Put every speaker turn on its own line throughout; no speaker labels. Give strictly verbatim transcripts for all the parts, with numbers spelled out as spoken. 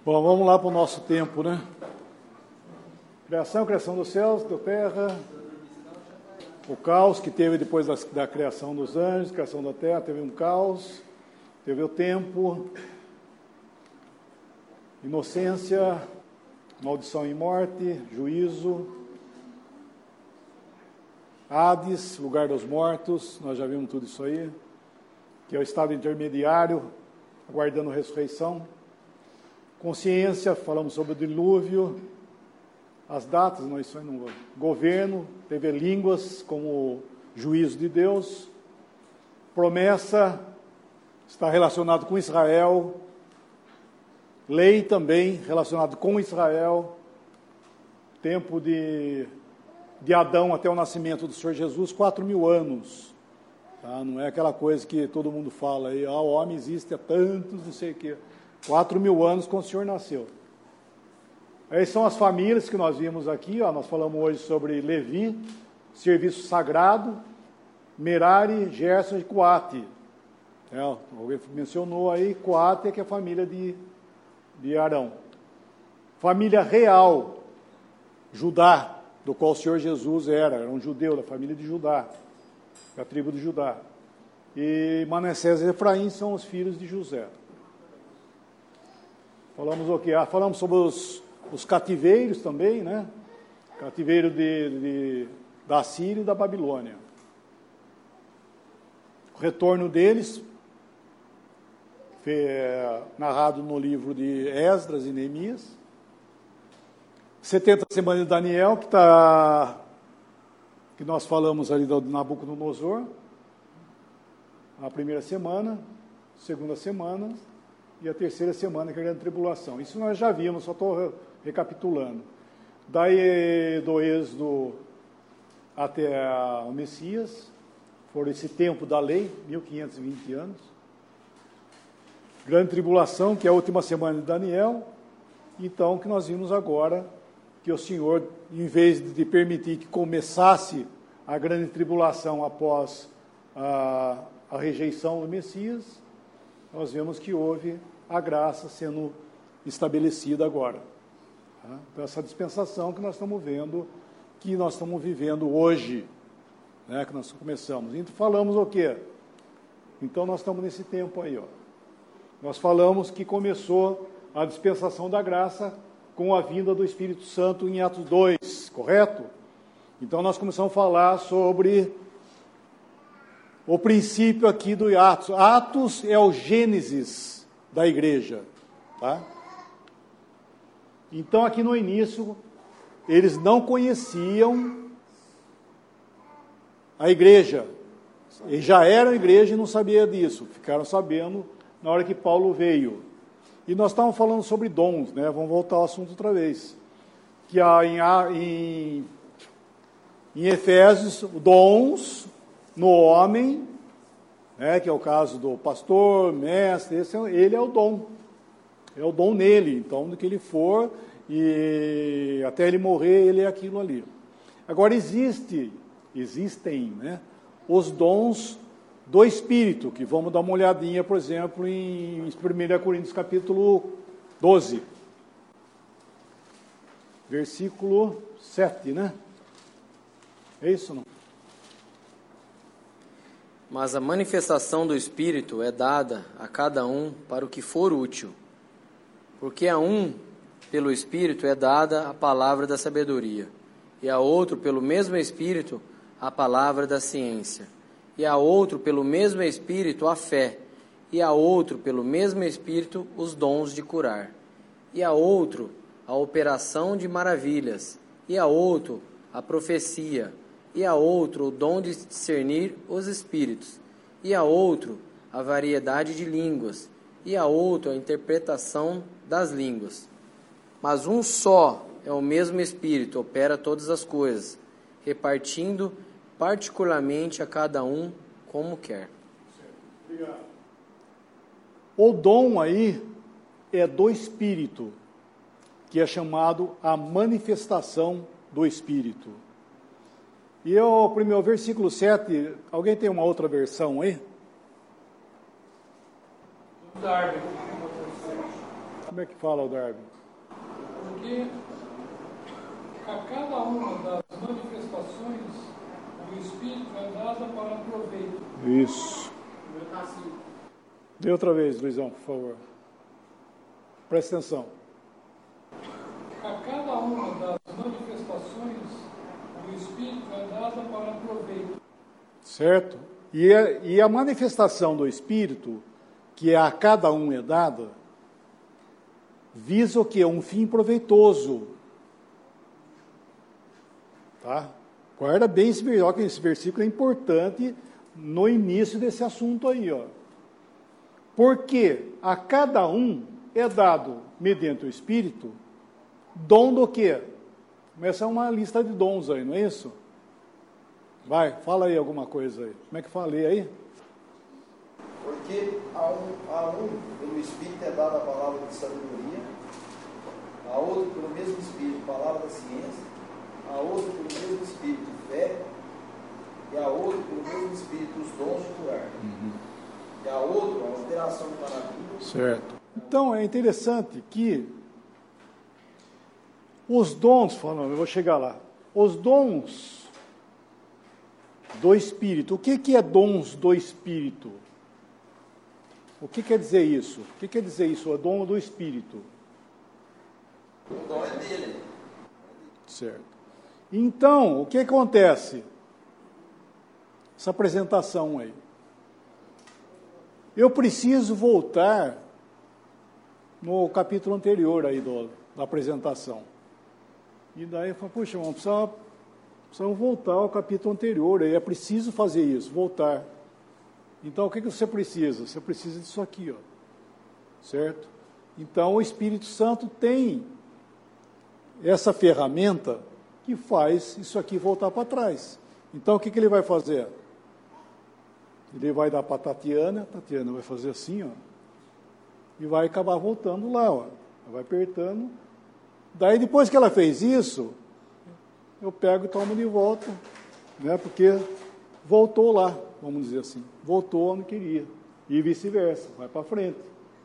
Bom, vamos lá para o nosso tempo, né? Criação, criação dos céus, da terra, o caos que teve depois da, da criação dos anjos, criação da terra, teve um caos, teve o tempo, inocência, maldição e morte, juízo, Hades, lugar dos mortos, nós já vimos tudo isso aí, que é o estado intermediário, aguardando a ressurreição. Consciência, falamos sobre o dilúvio, as datas, não, isso aí não. Governo, teve línguas como juízo de Deus. Promessa, está relacionado com Israel. Lei também, relacionado com Israel. Tempo de, de Adão até o nascimento do Senhor Jesus, quatro mil anos. Tá? Não é aquela coisa que todo mundo fala aí, ah, o homem existe há tantos, não sei o quê. Quatro mil anos quando o Senhor nasceu. Aí são as famílias que nós vimos aqui, ó, nós falamos hoje sobre Levi, serviço sagrado, Merari, Gerson e Coate. É, alguém mencionou aí, Coate, que é a família de, de Arão. Família real, Judá, do qual o Senhor Jesus era, era um judeu da família de Judá, da tribo de Judá. E Manassés e Efraim são os filhos de José. Falamos o quê? Ah, falamos sobre os, os cativeiros também, né? Cativeiro de, de, da Síria e da Babilônia. O retorno deles, é, narrado no livro de Esdras e Neemias. setenta semanas de Daniel, que, tá, que nós falamos ali do Nabucodonosor. A primeira semana, segunda semana... e a terceira semana, que é a grande tribulação. Isso nós já vimos, só estou recapitulando. Daí do Êxodo até o Messias, por esse tempo da lei, mil quinhentos e vinte anos. Grande tribulação, que é a última semana de Daniel. Então, que nós vimos agora, que o Senhor, em vez de permitir que começasse a grande tribulação após a, a rejeição do Messias, nós vemos que houve a graça sendo estabelecida agora. Tá? Então, essa dispensação que nós estamos vendo, que nós estamos vivendo hoje, né, que nós começamos. Então, falamos o quê? Então, nós estamos nesse tempo aí. Ó. Nós falamos que começou a dispensação da graça com a vinda do Espírito Santo em Atos dois, correto? Então, nós começamos a falar sobre o princípio aqui do Atos. Atos é o Gênesis da igreja, tá? Então, aqui no início, eles não conheciam a igreja. Eles já eram igreja e não sabiam disso. Ficaram sabendo na hora que Paulo veio. E nós estávamos falando sobre dons, né? Vamos voltar ao assunto outra vez. Que há em, em, em Efésios, dons no homem, né, que é o caso do pastor, mestre, esse, ele é o dom, é o dom nele, então, do que ele for, e até ele morrer, ele é aquilo ali. Agora, existe, existem, né, os dons do Espírito, que vamos dar uma olhadinha, por exemplo, em primeira Coríntios, capítulo doze, versículo sete, né? É isso, não?
Mas a manifestação do Espírito é dada a cada um para o que for útil. Porque a um, pelo Espírito, é dada a palavra da sabedoria, e a outro, pelo mesmo Espírito, a palavra da ciência, e a outro, pelo mesmo Espírito, a fé, e a outro, pelo mesmo Espírito, os dons de curar, e a outro, a operação de maravilhas, e a outro, a profecia, e a outro o dom de discernir os espíritos, e a outro a variedade de línguas, e a outro a interpretação das línguas. Mas um só é o mesmo Espírito, opera todas as coisas, repartindo particularmente a cada um como quer.
Obrigado. O dom aí é do Espírito, que é chamado a manifestação do Espírito. E o primeiro versículo sete, alguém tem uma outra versão aí? Como é que fala o Darby?
Porque a cada uma das manifestações do Espírito é dada para proveito.
Isso. Dê outra vez, Luizão, por favor. Presta atenção.
A cada uma das manifestações do Espírito é dada para proveito.
Certo? E a, e a manifestação do Espírito, que a cada um é dada, visa o quê? Um fim proveitoso. Tá? Guarda bem esse versículo, que esse versículo é importante no início desse assunto aí, ó. Porque a cada um é dado, mediante o Espírito, dom do quê? Começa uma lista de dons aí, não é isso? Vai, fala aí alguma coisa aí. Como é que falei aí?
Porque a um, a um, pelo Espírito é dada a palavra de sabedoria, a outro, pelo mesmo Espírito, palavra da ciência, a outro, pelo mesmo Espírito, fé, e a outro, pelo mesmo Espírito, os dons de curar. Uhum. E a outro, a operação de maravilha.
Certo. Então, é interessante que os dons, falando, eu vou chegar lá, os dons do Espírito, o que, que é dons do Espírito? O que quer dizer isso? O que quer dizer isso? É dom do Espírito.
O dom é dele.
Certo. Então, o que acontece? Essa apresentação aí. Eu preciso voltar no capítulo anterior aí do, da apresentação. E daí eu falo, puxa, irmão, precisa, precisamos voltar ao capítulo anterior, aí é preciso fazer isso, voltar. Então, o que, que você precisa? Você precisa disso aqui, ó. Certo? Então, o Espírito Santo tem essa ferramenta que faz isso aqui voltar para trás. Então, o que, que ele vai fazer? Ele vai dar para a Tatiana, a Tatiana vai fazer assim, ó, e vai acabar voltando lá, ó. Vai apertando. Daí, depois que ela fez isso, eu pego e tomo de volta, né, porque voltou lá, vamos dizer assim. Voltou onde queria. E vice-versa, vai para frente.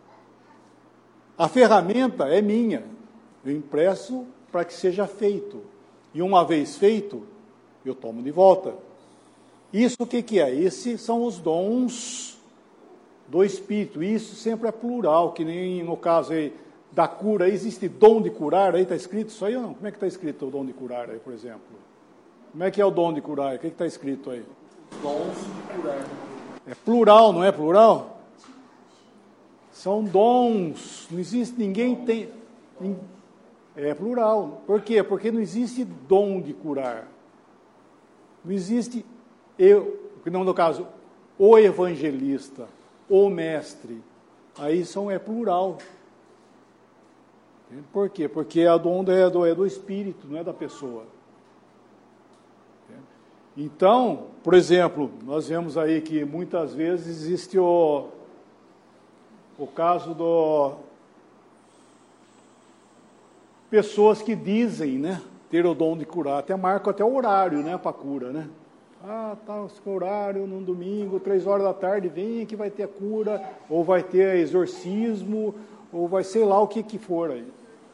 A ferramenta é minha. Eu impresso para que seja feito. E uma vez feito, eu tomo de volta. Isso o que, que é? Esses são os dons do Espírito. Isso sempre é plural, que nem no caso aí da cura. Existe dom de curar, aí está escrito isso aí ou não? Como é que está escrito o dom de curar aí, por exemplo? Como é que é o dom de curar? O que está escrito aí?
Dons de curar.
É plural, não é plural? São dons. Não existe, ninguém tem... É plural. Por quê? Porque não existe dom de curar. Não existe, eu, não no caso, o evangelista, o mestre. Aí são, é plural. Por quê? Porque a dom é do, é do Espírito, não é da pessoa. Então, por exemplo, nós vemos aí que muitas vezes existe o, o caso do... pessoas que dizem, né, ter o dom de curar, até marcam até o horário, né, para cura, né? Ah, tá, o horário, num domingo, três horas da tarde, vem que vai ter a cura, ou vai ter exorcismo, ou vai sei lá o que que for aí.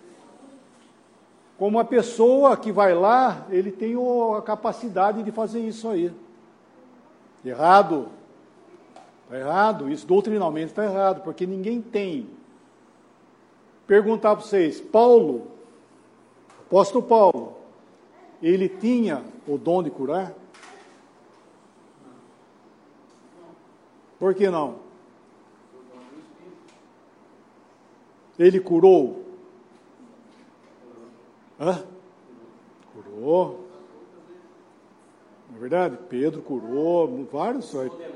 Como a pessoa que vai lá, ele tem a capacidade de fazer isso aí. Errado. Está errado, isso doutrinalmente está errado, porque ninguém tem. Perguntar para vocês, Paulo, apóstolo Paulo, ele tinha o dom de curar? Por que não? Ele curou? Hã? Curou. Não é verdade? Pedro curou, vários.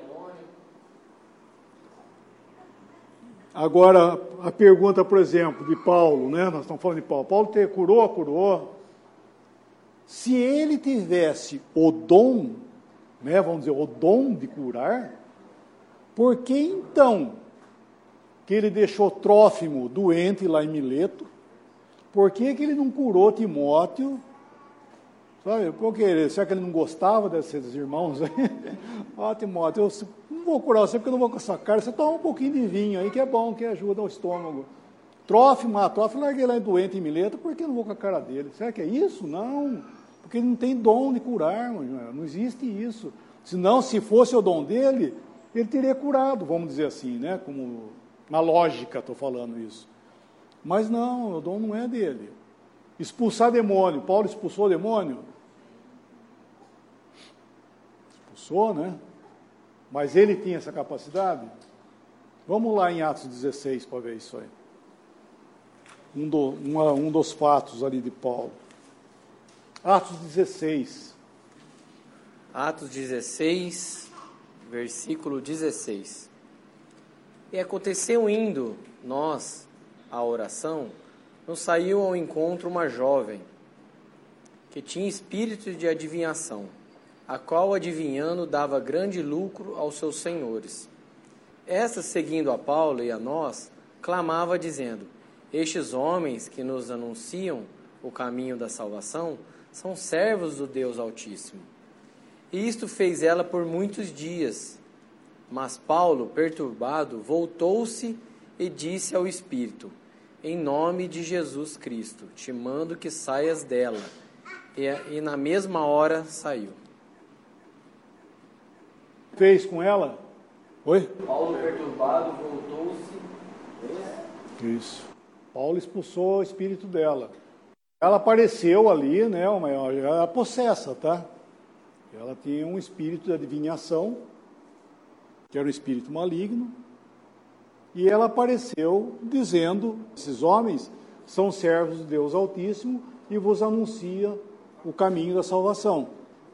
Agora, a pergunta, por exemplo, de Paulo, né? Nós estamos falando de Paulo. Paulo te curou, curou. Se ele tivesse o dom, né, vamos dizer, o dom de curar, por que então que ele deixou Trófimo doente lá em Mileto? Por que que ele não curou Timóteo? Sabe, porque, será que ele não gostava desses irmãos aí? Ó, Timóteo, eu não vou curar você porque eu não vou com essa cara. Você toma um pouquinho de vinho aí, que é bom, que ajuda o estômago. Trófimo, ah, Trófimo, larguei lá doente em Mileto, por que eu não vou com a cara dele? Será que é isso? Não, porque ele não tem dom de curar, não existe isso. Senão, se fosse o dom dele, ele teria curado, vamos dizer assim, né? Como na lógica estou falando isso. Mas não, o dom não é dele. Expulsar demônio, Paulo expulsou o demônio? Expulsou, né? Mas ele tinha essa capacidade? Vamos lá em Atos dezesseis para ver isso aí. Um, do, uma, um dos fatos ali de Paulo. Atos dezesseis.
Atos dezesseis, versículo dezesseis. E aconteceu indo nós à oração, nos saiu ao encontro uma jovem, que tinha espírito de adivinhação, a qual adivinhando dava grande lucro aos seus senhores. Esta, seguindo a Paulo e a nós, clamava dizendo: estes homens que nos anunciam o caminho da salvação são servos do Deus Altíssimo. E isto fez ela por muitos dias. Mas Paulo, perturbado, voltou-se e disse ao Espírito: em nome de Jesus Cristo, te mando que saias dela. E, e na mesma hora saiu.
Fez com ela? Oi?
Paulo, perturbado, voltou-se.
Isso. Paulo expulsou o espírito dela. Ela apareceu ali, né? Uma, ela era possessa, tá? Ela tinha um espírito de adivinhação, que era um espírito maligno, e ela apareceu dizendo: esses homens são servos de Deus Altíssimo e vos anuncia o caminho da salvação.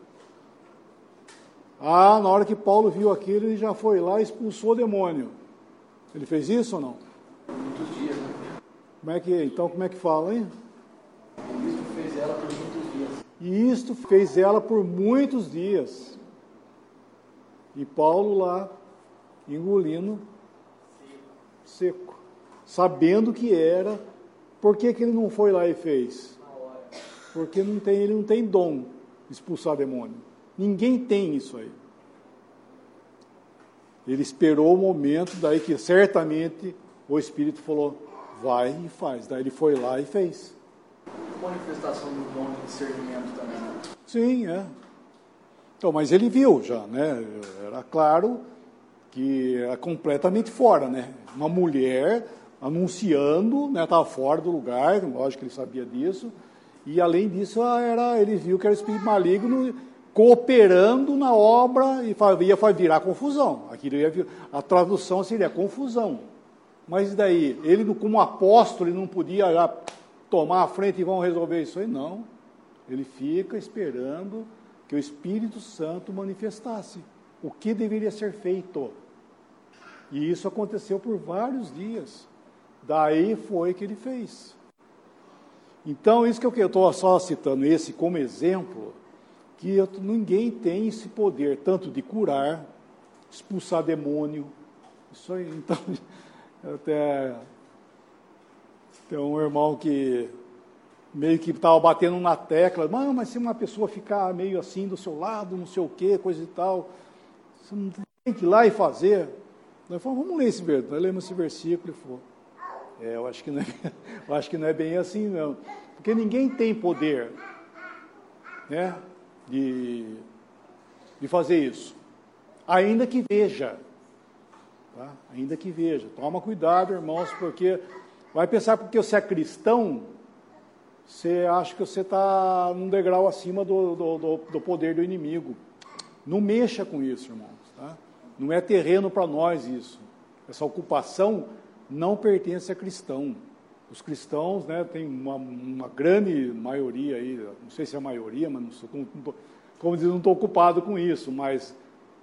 Ah, na hora que Paulo viu aquilo, ele já foi lá e expulsou o demônio. Ele fez isso ou não?
Muitos dias, né?
Como é que, então, como é que fala, hein?
E isto fez ela por muitos dias.
E isto fez ela por muitos dias. E Paulo lá, engolindo, seco. Sabendo que era, por que, que ele não foi lá e fez? Porque não tem, ele não tem dom de expulsar demônio. Ninguém tem isso aí. Ele esperou o momento, daí que certamente o Espírito falou: vai e faz. Daí ele foi lá e fez.
Manifestação do dom de discernimento também, né?
Sim, é. Então, mas ele viu já, né? Era claro que era completamente fora, né? Uma mulher anunciando, né? Estava fora do lugar, lógico que ele sabia disso. E além disso, era, ele viu que era espírito maligno cooperando na obra e ia virar confusão. Aquilo ia, a tradução seria confusão. Mas daí, ele como apóstolo, ele não podia já tomar a frente e vão resolver isso aí? Não. Ele fica esperando que o Espírito Santo manifestasse o que deveria ser feito. E isso aconteceu por vários dias. Daí foi que ele fez. Então, isso que eu estou só citando esse como exemplo, que eu, ninguém tem esse poder, tanto de curar, expulsar demônio. Isso aí, então, até tem um irmão que meio que estava batendo na tecla: mas, mas se uma pessoa ficar meio assim do seu lado, não sei o quê, coisa e tal, você não tem que ir lá e fazer. Nós falamos: vamos ler esse versículo. Nós lemos esse versículo e falou: é, eu acho que não é, eu acho que não é bem assim, não. Porque ninguém tem poder, né, de, de fazer isso. Ainda que veja. Tá? Ainda que veja. Toma cuidado, irmãos, porque vai pensar porque você é cristão, você acha que você está num degrau acima do, do, do, do poder do inimigo. Não mexa com isso, irmãos. Tá? Não é terreno para nós isso. Essa ocupação não pertence a cristão. Os cristãos, né, tem uma, uma grande maioria aí, não sei se é a maioria, mas não sou, não, não, como diz, não estou ocupado com isso, mas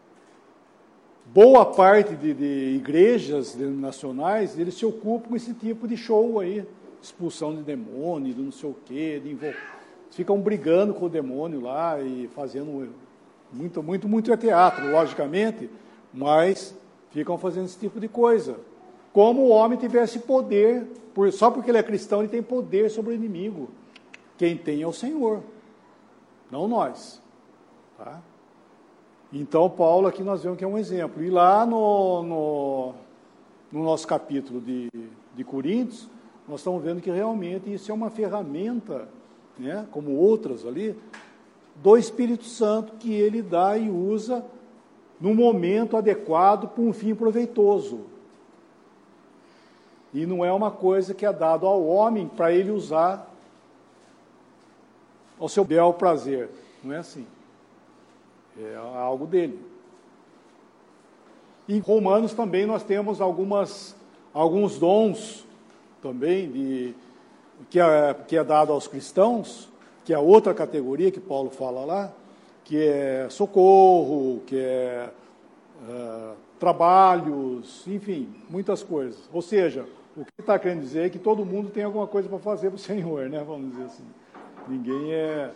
boa parte de, de igrejas nacionais, eles se ocupam com esse tipo de show aí, expulsão de demônio, de não sei o quê, de invol... ficam brigando com o demônio lá e fazendo muito, muito, muito é teatro, logicamente, mas ficam fazendo esse tipo de coisa. Como o homem tivesse poder, por, só porque ele é cristão, ele tem poder sobre o inimigo. Quem tem é o Senhor, não nós. Tá? Então, Paulo aqui nós vemos que é um exemplo. E lá no, no, no nosso capítulo de, de Coríntios, nós estamos vendo que realmente isso é uma ferramenta, né, como outras ali, do Espírito Santo, que ele dá e usa no momento adequado para um fim proveitoso. E não é uma coisa que é dado ao homem para ele usar ao seu bel prazer. Não é assim. É algo dele. Em Romanos também nós temos algumas, alguns dons também de, que, é, que é dado aos cristãos, que é outra categoria que Paulo fala lá, que é socorro, que é uh, trabalhos, enfim, muitas coisas. Ou seja, o que está querendo dizer é que todo mundo tem alguma coisa para fazer para o Senhor, né? Vamos dizer assim. Ninguém é,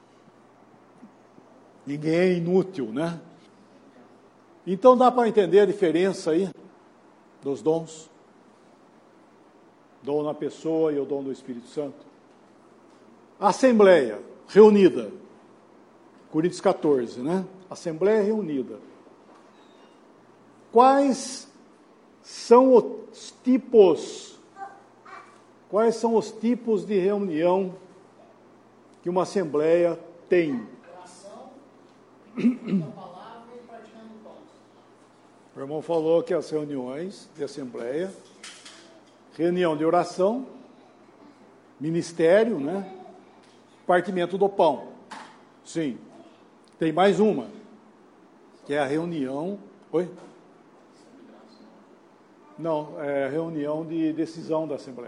ninguém é inútil, né? Então dá para entender a diferença aí dos dons? Dom na pessoa e o dom do Espírito Santo. Assembleia reunida. Coríntios catorze, né? Assembleia reunida. Quais são os tipos, quais são os tipos de reunião que uma assembleia tem?
Oração, a palavra e praticando pão.
O irmão falou que as reuniões de assembleia, reunião de oração, ministério, né? Partimento do pão. Sim. Tem mais uma, que é a reunião... Oi? Não, é reunião de decisão da Assembleia.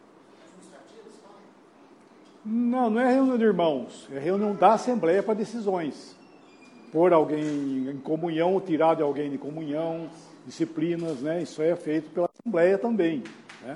Não, não é reunião de irmãos, é reunião da Assembleia para decisões. Pôr alguém em comunhão ou tirar de alguém de comunhão, disciplinas, né? Isso é feito pela Assembleia também, né?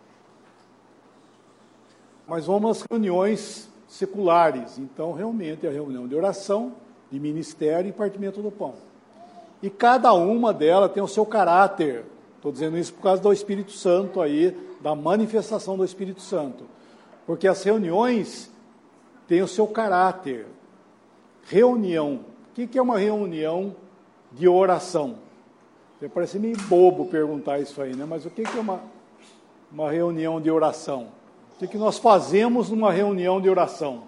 Mas vamos às reuniões seculares. Então, realmente, é a reunião de oração, de ministério e partimento do pão. E cada uma delas tem o seu caráter. Estou dizendo isso por causa do Espírito Santo aí, da manifestação do Espírito Santo. Porque as reuniões têm o seu caráter. Reunião. O que é uma reunião de oração? Parece meio bobo perguntar isso aí, né? Mas o que é uma, uma reunião de oração? O que nós fazemos numa reunião de oração?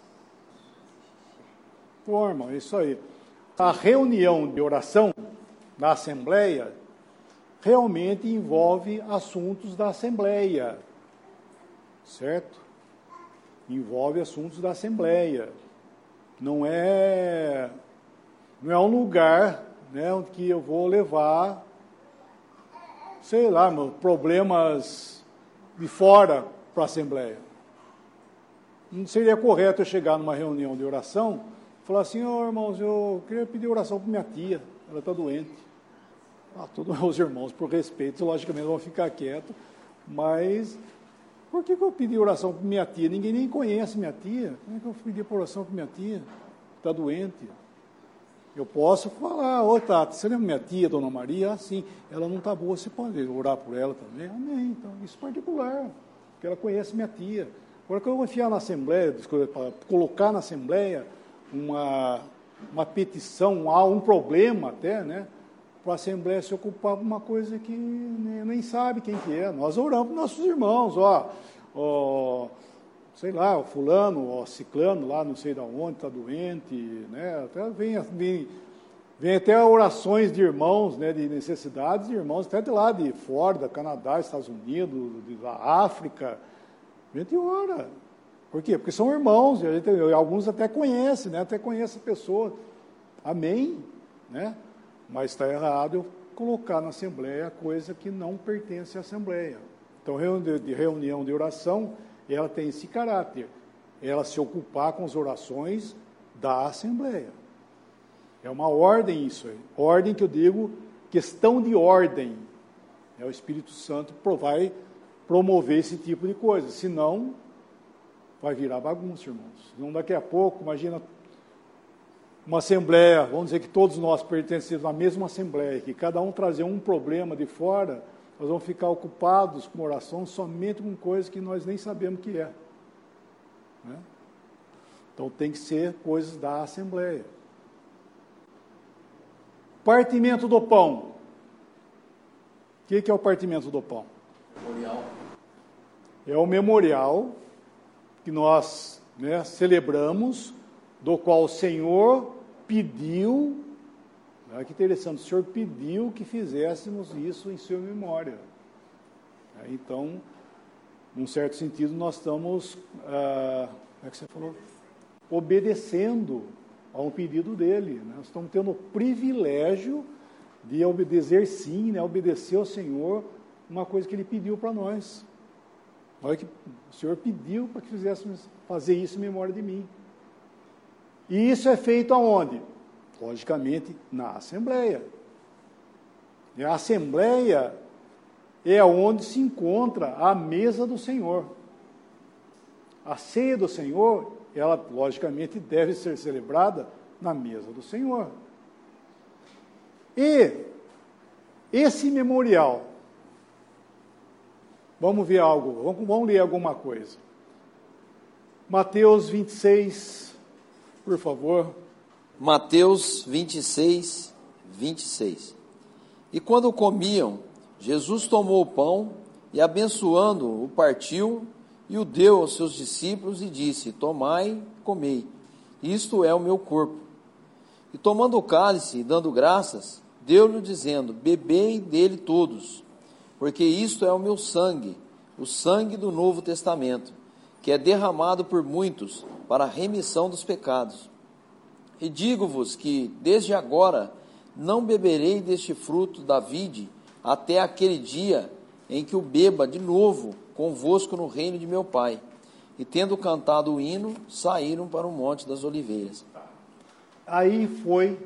Pô, irmão, é isso aí. A reunião de oração da Assembleia realmente envolve assuntos da Assembleia, certo? Envolve assuntos da Assembleia. Não é, não é um lugar, né, onde que eu vou levar, sei lá, meu, problemas de fora para a Assembleia. Não seria correto eu chegar numa reunião de oração e falar assim, ó, oh, irmãos, eu queria pedir oração para minha tia, ela está doente. Ah, todos os irmãos, por respeito, logicamente vão ficar quietos, mas por que, que eu pedi oração para minha tia? Ninguém nem conhece minha tia. Como é que eu pedi oração para minha tia? Está doente. Eu posso falar, ô Tati, você lembra minha tia, Dona Maria? Ah, sim, ela não está boa, você pode orar por ela também? Amém, então, isso é particular, porque ela conhece minha tia. Agora, quando eu vou enfiar na Assembleia, para colocar na Assembleia uma, uma petição, um problema até, né? Para a Assembleia se ocupar com uma coisa que nem, nem sabe quem que é. Nós oramos para nossos irmãos, ó, ó, sei lá, o fulano, ó, ciclano lá, não sei de onde, está doente, né? Até vem, vem, vem até orações de irmãos, né, de necessidades de irmãos, até de lá de fora, da Canadá, Estados Unidos, de, da África. A gente ora. Por quê? Porque são irmãos, e a gente, alguns até conhecem, né? Até conhecem a pessoa. Amém, né? Mas está errado eu colocar na Assembleia coisa que não pertence à Assembleia. Então, reunião de, reunião de oração, ela tem esse caráter. Ela se ocupar com as orações da Assembleia. É uma ordem isso aí. Ordem que eu digo, questão de ordem. É o Espírito Santo vai promover esse tipo de coisa. Senão, vai virar bagunça, irmãos. Senão, daqui a pouco, imagina... uma assembleia, vamos dizer que todos nós pertencemos à mesma assembleia, que cada um trazer um problema de fora, nós vamos ficar ocupados com oração somente com coisas que nós nem sabemos que é. Né? Então tem que ser coisas da assembleia. Partimento do pão. O que, que é o partimento do pão?
Memorial.
é o memorial que nós, né, celebramos, do qual o Senhor pediu, olha que interessante, o Senhor pediu que fizéssemos isso em sua memória. Então, num certo sentido, nós estamos, ah, como é que você falou? Obedecendo a um pedido dele. Né? Nós estamos tendo o privilégio de obedecer sim, né? Obedecer ao Senhor, uma coisa que ele pediu para nós. Olha que o Senhor pediu para que fizéssemos fazer isso em memória de mim. E isso é feito aonde? Logicamente, na Assembleia. E a Assembleia é onde se encontra a mesa do Senhor. A ceia do Senhor, ela logicamente deve ser celebrada na mesa do Senhor. E esse memorial, vamos ver algo, vamos, vamos ler alguma coisa. Mateus vinte e seis, por favor.
Mateus vinte e seis, vinte e seis. E quando comiam, Jesus tomou o pão e, abençoando-o, o partiu e o deu aos seus discípulos e disse: tomai, comei, isto é o meu corpo. E tomando o cálice e dando graças, deu-lhe dizendo: bebei dele todos, porque isto é o meu sangue, o sangue do Novo Testamento, que é derramado por muitos para a remissão dos pecados. E digo-vos que, desde agora, não beberei deste fruto da vide, até aquele dia em que o beba de novo convosco no reino de meu Pai. E tendo cantado o hino, saíram para o Monte das Oliveiras.
Aí foi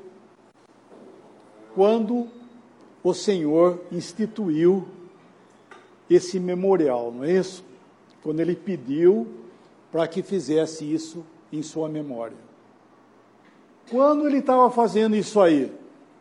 quando o Senhor instituiu esse memorial, não é isso? Quando ele pediu para que fizesse isso em sua memória. Quando ele estava fazendo isso aí?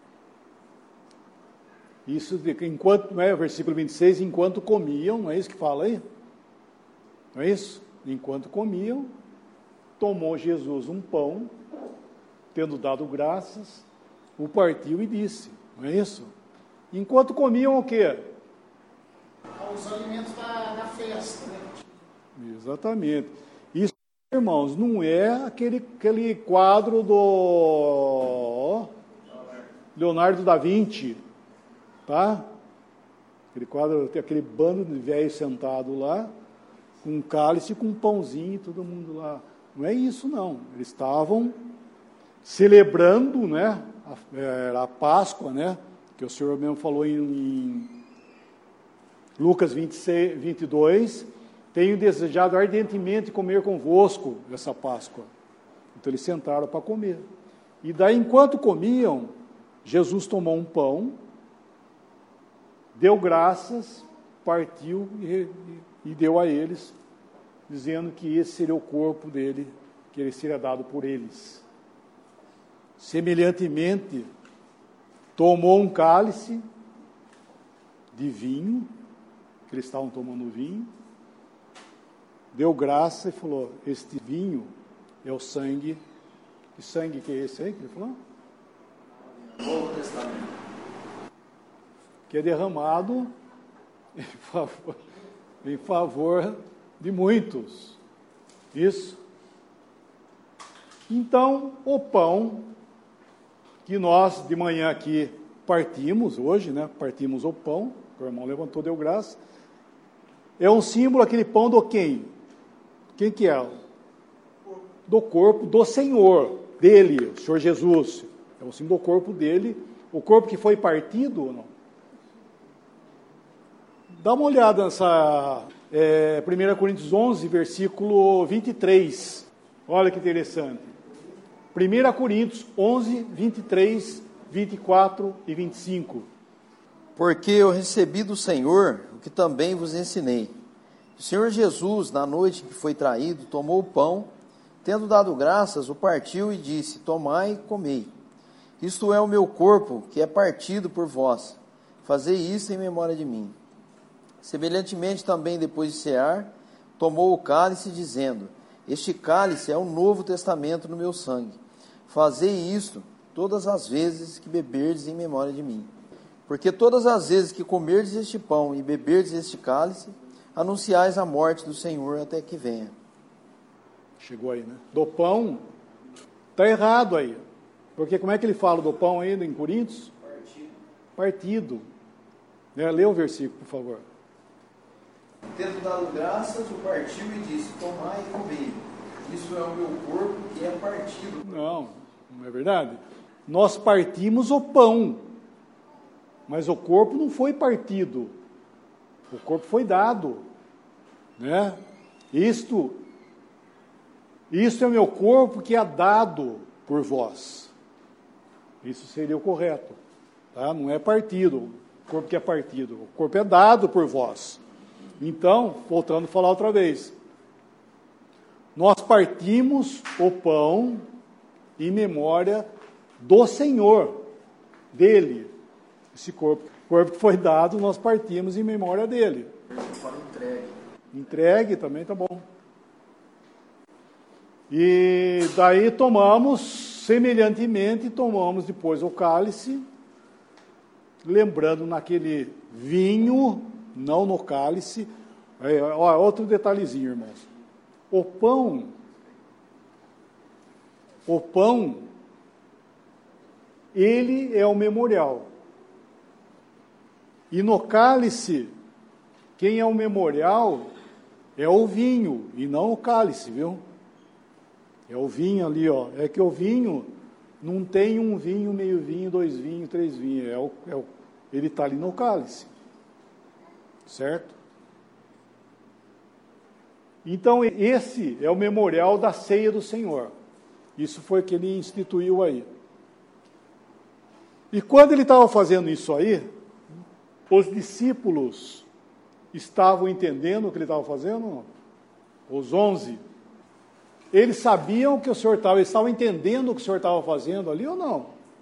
Isso, enquanto, não é, versículo vinte e seis, enquanto comiam, não é isso que fala aí? Não é isso? Enquanto comiam, tomou Jesus um pão, tendo dado graças, o partiu e disse, não é isso? Enquanto comiam o quê?
Os alimentos da, da festa, né?
Exatamente. Isso, irmãos, não é aquele, aquele quadro do Leonardo da Vinci, tá? Aquele quadro, tem aquele bando de velhos sentado lá, com um cálice, com um pãozinho, todo mundo lá. Não é isso, não. Eles estavam celebrando, né, a, era a Páscoa, né, que o Senhor mesmo falou em, em Lucas vinte e seis, vinte e dois, tenho desejado ardentemente comer convosco essa Páscoa. Então eles sentaram para comer. E daí, enquanto comiam, Jesus tomou um pão, deu graças, partiu e, e, e deu a eles, dizendo que esse seria o corpo dele, que ele seria dado por eles. Semelhantemente, tomou um cálice de vinho, que eles estavam tomando vinho, deu graça e falou: este vinho é o sangue. Que sangue que é esse aí que ele falou?
Novo Testamento.
Que é derramado em favor, em favor de muitos. Isso. Então, o pão que nós de manhã aqui partimos hoje, né? Partimos o pão, o irmão levantou, deu graça. É um símbolo, aquele pão do quem? Quem que é? Do corpo do Senhor, dele, o Senhor Jesus. É um símbolo do corpo dele, o corpo que foi partido ou não? Dá uma olhada nessa é, primeira Coríntios onze, versículo vinte e três. Olha que interessante. primeira Coríntios onze, vinte e três, vinte e quatro e vinte e cinco.
Porque eu recebi do Senhor o que também vos ensinei. O Senhor Jesus, na noite em que foi traído, tomou o pão, tendo dado graças, o partiu e disse: tomai e comei. Isto é o meu corpo, que é partido por vós. Fazei isso em memória de mim. Semelhantemente também, depois de cear, tomou o cálice, dizendo: este cálice é o novo testamento no meu sangue. Fazei isto todas as vezes que beberdes em memória de mim. Porque todas as vezes que comerdes este pão e beberdes este cálice, anunciais a morte do Senhor até que venha.
Chegou aí, né? Do pão, está errado aí. Porque como é que ele fala do pão ainda em Coríntios?
Partido.
Partido. Né? Lê o versículo, por favor.
Tendo dado graças, o partiu e disse: tomai e comei. Isso é o meu corpo que é partido.
Não, não é verdade. Nós partimos o pão, mas o corpo não foi partido. O corpo foi dado, né? Isto, isto é o meu corpo que é dado por vós. Isso seria o correto, tá? Não é partido, o corpo que é partido. O corpo é dado por vós. Então, voltando a falar outra vez, nós partimos o pão em memória do Senhor, dele. Esse corpo, corpo que foi dado, nós partimos em memória dele.
Entregue.
Entregue também tá bom. E daí tomamos, semelhantemente, tomamos depois o cálice, lembrando naquele vinho, não no cálice. É, ó, outro detalhezinho, irmãos. O pão, o pão, ele é o memorial. E no cálice, quem é o memorial é o vinho, e não o cálice, viu? É o vinho ali, ó. É que o vinho não tem um vinho, meio vinho, dois vinhos, três vinhos. É o, é o, ele está ali no cálice. Certo? Então, esse é o memorial da ceia do Senhor. Isso foi o que ele instituiu aí. E quando ele estava fazendo isso aí, os discípulos estavam entendendo o que ele estava fazendo? Os onze. Eles sabiam o que o Senhor estava, eles estavam entendendo o que o Senhor estava fazendo ali ou não?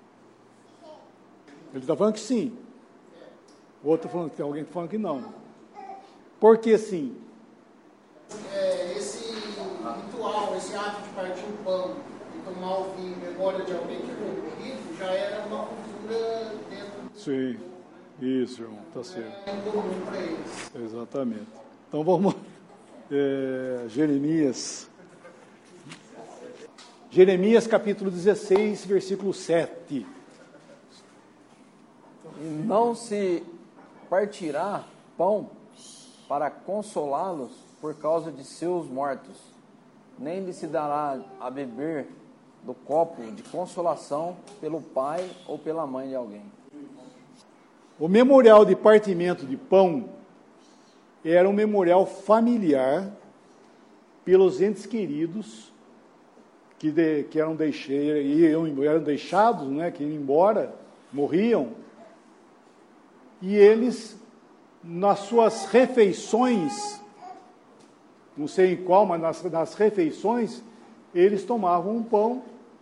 Ele está falando que sim. O outro falando que tem alguém falando que não. Por que sim?
É, esse ritual, esse ato de partir o pão e tomar o vinho em memória de alguém que foi morrido, já era uma cultura dentro do...
Sim, isso, irmão, está certo.
É comum para eles.
Exatamente. Então vamos... É, Jeremias... Jeremias capítulo dezesseis, versículo sete.
E não se partirá pão para consolá-los por causa de seus mortos, nem lhe se dará a beber do copo de consolação pelo pai ou pela mãe de alguém.
O memorial de partimento de pão era um memorial familiar pelos entes queridos que, de, que eram, deixei, eram deixados, né, que iam embora, morriam, e eles, nas suas refeições, não sei em qual, mas nas, nas refeições, eles tomavam um pão,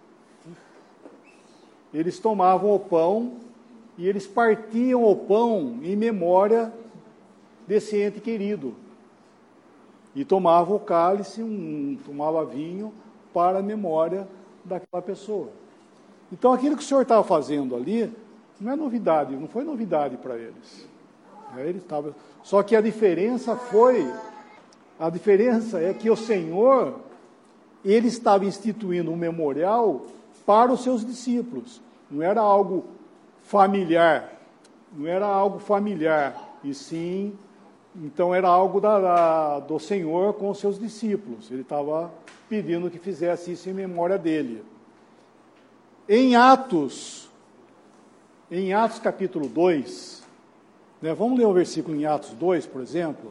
eles tomavam o pão e eles partiam o pão em memória desse ente querido. E tomavam o cálice, um, tomava vinho para a memória daquela pessoa. Então, aquilo que o Senhor estava fazendo ali, não é novidade, não foi novidade para eles. Ele estava... Só que a diferença foi... A diferença é que o Senhor, ele estava instituindo um memorial para os seus discípulos. Não era algo familiar, não era algo familiar, e sim, então era algo da, da, do Senhor com os seus discípulos. Ele estava pedindo que fizesse isso em memória dele. Em Atos, em Atos capítulo dois, né, vamos ler o versículo em Atos dois, por exemplo.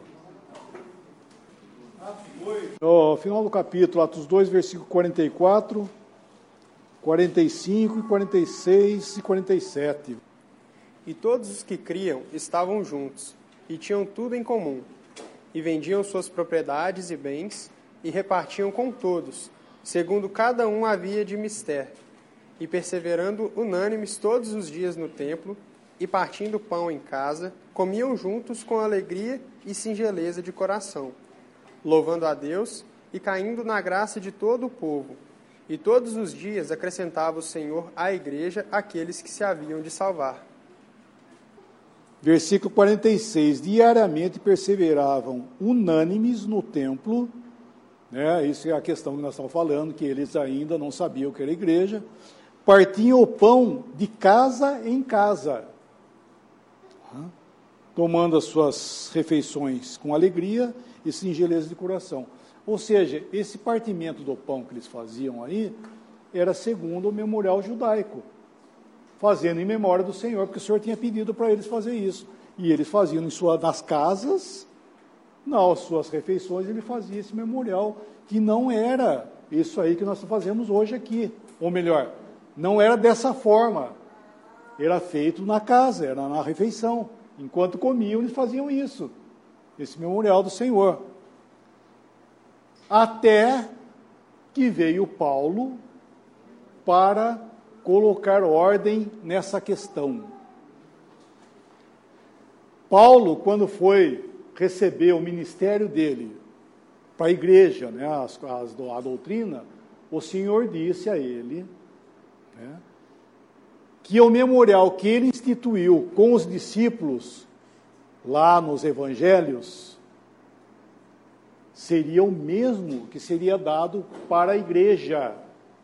No final do capítulo, Atos dois, versículo quarenta e quatro, quarenta e cinco, quarenta e seis e quarenta e sete.
E todos os que criam estavam juntos, e tinham tudo em comum, e vendiam suas propriedades e bens, e repartiam com todos, segundo cada um havia de mister, e perseverando unânimes todos os dias no templo, e partindo pão em casa, comiam juntos com alegria e singeleza de coração, louvando a Deus e caindo na graça de todo o povo. E todos os dias acrescentava o Senhor à igreja aqueles que se haviam de salvar.
Versículo quarenta e seis, diariamente perseveravam unânimes no templo, né? Isso é a questão que nós estamos falando, que eles ainda não sabiam o que era igreja, partiam o pão de casa em casa, tomando as suas refeições com alegria e singeleza de coração. Ou seja, esse partimento do pão que eles faziam aí, era segundo o memorial judaico, fazendo em memória do Senhor, porque o Senhor tinha pedido para eles fazer isso. E eles faziam em sua, nas casas, nas suas refeições, ele fazia esse memorial, que não era isso aí que nós fazemos hoje aqui. Ou melhor, não era dessa forma. Era feito na casa, era na refeição. Enquanto comiam, eles faziam isso. Esse memorial do Senhor. Até que veio Paulo para colocar ordem nessa questão. Paulo, quando foi receber o ministério dele para a igreja, né, as, as, a doutrina, o Senhor disse a ele, né, que o memorial que ele instituiu com os discípulos lá nos evangelhos seria o mesmo que seria dado para a igreja.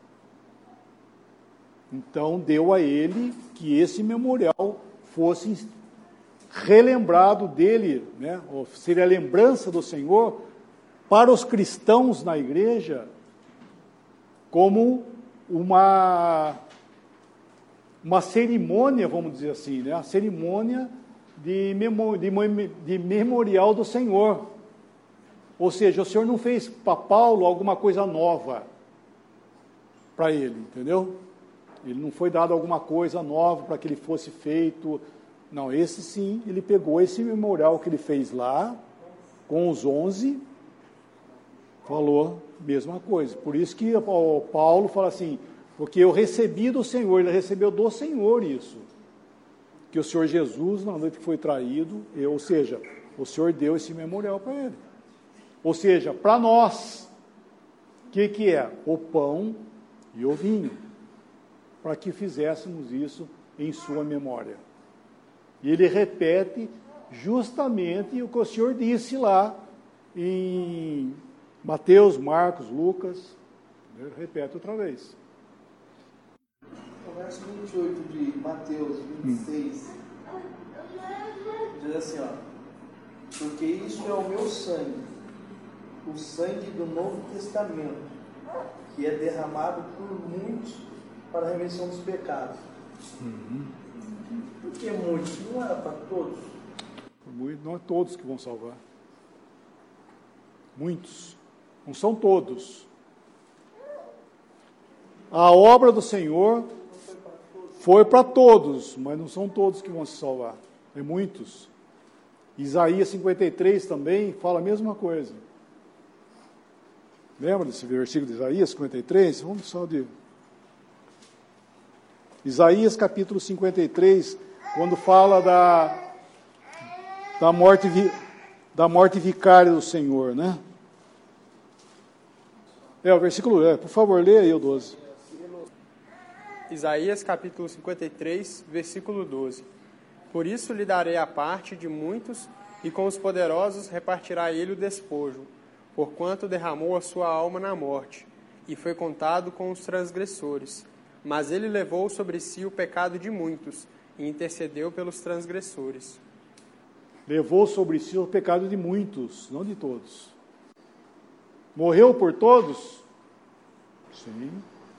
Então, deu a ele que esse memorial fosse relembrado dele, né? Ou seria a lembrança do Senhor para os cristãos na igreja, como uma, uma cerimônia, vamos dizer assim, né? A cerimônia de, memo, de, de memorial do Senhor. Ou seja, o Senhor não fez para Paulo alguma coisa nova para ele, entendeu? Ele não foi dado alguma coisa nova para que ele fosse feito. Não, esse sim, ele pegou esse memorial que ele fez lá, com os onze, falou a mesma coisa. Por isso que o Paulo fala assim, porque eu recebi do Senhor, ele recebeu do Senhor isso. Que o Senhor Jesus, na noite que foi traído, eu, ou seja, o Senhor deu esse memorial para ele. Ou seja, para nós, o que, que é? O pão e o vinho. Para que fizéssemos isso em sua memória. E ele repete justamente o que o Senhor disse lá em Mateus, Marcos, Lucas. Ele repete outra vez.
O verso vinte e oito de Mateus vinte e seis hum. diz assim, ó, porque isso é o meu sangue, o sangue do Novo Testamento, que é derramado por muitos para a remissão dos pecados.
Uhum.
Por que muitos? Não era para todos?
Não é todos que vão salvar. Muitos. Não são todos. A obra do Senhor foi para todos, mas não são todos que vão se salvar. É muitos. Isaías cinquenta e três também fala a mesma coisa. Lembra desse versículo de Isaías cinquenta e três? Vamos só de... Isaías capítulo cinquenta e três, quando fala da, da, morte, da morte vicária do Senhor, né? É, o versículo, é, por favor, leia aí o doze.
Isaías capítulo cinquenta e três, versículo doze. Por isso lhe darei a parte de muitos, e com os poderosos repartirá ele o despojo, porquanto derramou a sua alma na morte, e foi contado com os transgressores. Mas ele levou sobre si o pecado de muitos, e intercedeu pelos transgressores.
Levou sobre si o pecado de muitos, não de todos. Morreu por todos? Sim.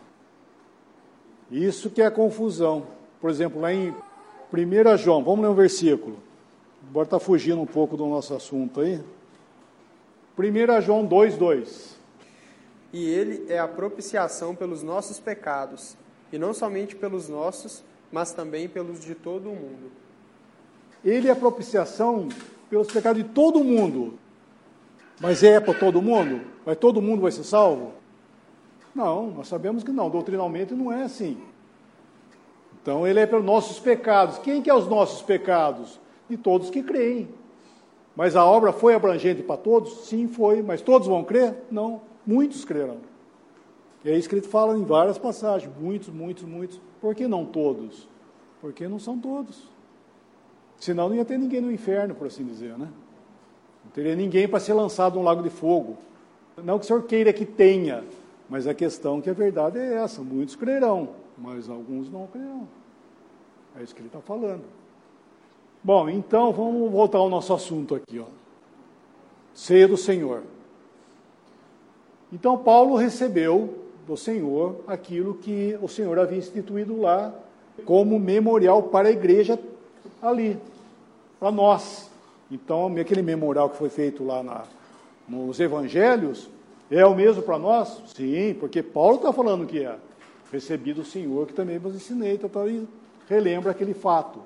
Isso que é a confusão. Por exemplo, lá em primeiro João, vamos ler um versículo. Agora está fugindo um pouco do nosso assunto aí. primeiro João dois, dois.
E ele é a propiciação pelos nossos pecados, e não somente pelos nossos, mas também pelos de todo o mundo.
Ele é a propiciação pelos pecados de todo mundo. Mas é para todo mundo? Vai todo mundo vai ser salvo? Não, nós sabemos que não. Doutrinalmente não é assim. Então ele é pelos nossos pecados. Quem que é os nossos pecados? De todos que creem. Mas a obra foi abrangente para todos? Sim, foi. Mas todos vão crer? Não. Muitos crerão. E é isso que ele fala em várias passagens. Muitos, muitos, muitos. Por que não todos? Porque não são todos. Senão não ia ter ninguém no inferno, por assim dizer, né? Não teria ninguém para ser lançado num lago de fogo. Não que o Senhor queira que tenha, mas a questão é que a verdade é essa. Muitos crerão, mas alguns não crerão. É isso que ele está falando. Bom, então vamos voltar ao nosso assunto aqui, ó. Ceia do Senhor. Então Paulo recebeu do Senhor aquilo que o Senhor havia instituído lá como memorial para a igreja ali, para nós. Então, aquele memorial que foi feito lá na, nos evangelhos, é o mesmo para nós? Sim, porque Paulo está falando que é. Recebi do Senhor, que também vos ensinei, então ele relembra aquele fato.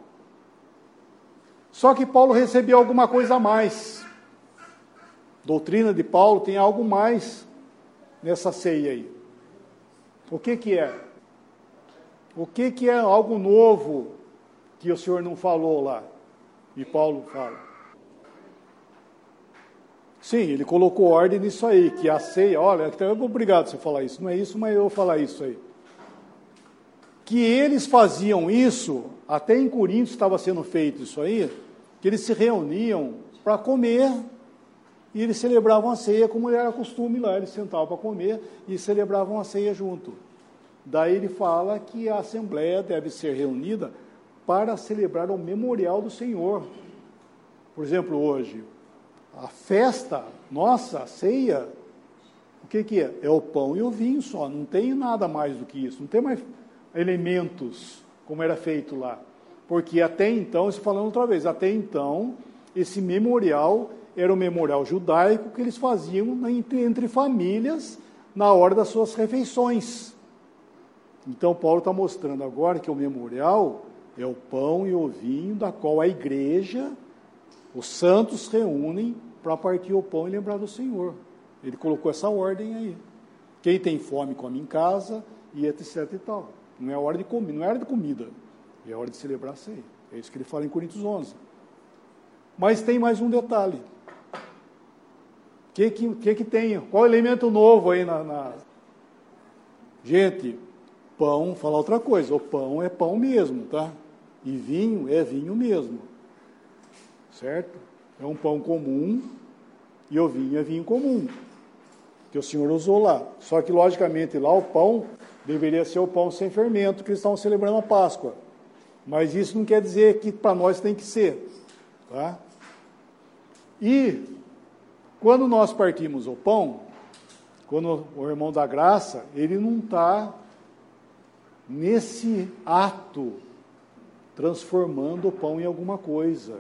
Só que Paulo recebeu alguma coisa a mais. A doutrina de Paulo tem algo mais nessa ceia aí. O que que é? O que que é algo novo que o Senhor não falou lá? E Paulo fala. Sim, ele colocou ordem nisso aí, que a ceia, olha, obrigado você falar isso, não é isso, mas eu vou falar isso aí. Que eles faziam isso, até em Corinto estava sendo feito isso aí, que eles se reuniam para comer e eles celebravam a ceia como era costume lá, eles sentavam para comer e celebravam a ceia junto. Daí ele fala que a assembleia deve ser reunida para celebrar o memorial do Senhor. Por exemplo, hoje, a festa, nossa, a ceia, o que que é? É o pão e o vinho só, não tem nada mais do que isso, não tem mais elementos como era feito lá. Porque até então, isso falando outra vez, até então, esse memorial era o memorial judaico que eles faziam entre, entre famílias na hora das suas refeições. Então, Paulo está mostrando agora que o memorial é o pão e o vinho da qual a igreja, os santos reúnem para partir o pão e lembrar do Senhor. Ele colocou essa ordem aí. Quem tem fome, come em casa, e etc e tal. Não é hora de comer, não é hora de comida, é hora de celebrar a ceia. É isso que ele fala em Coríntios onze. Mas tem mais um detalhe. O que que, que que tem? Qual elemento novo aí na, na... Gente, pão, falar outra coisa, o pão é pão mesmo, tá? E vinho é vinho mesmo. Certo? É um pão comum e o vinho é vinho comum, que o Senhor usou lá. Só que, logicamente, lá o pão deveria ser o pão sem fermento, que eles estavam celebrando a Páscoa. Mas isso não quer dizer que para nós tem que ser. Tá? E, quando nós partimos o pão, quando o irmão da graça, ele não está nesse ato transformando o pão em alguma coisa.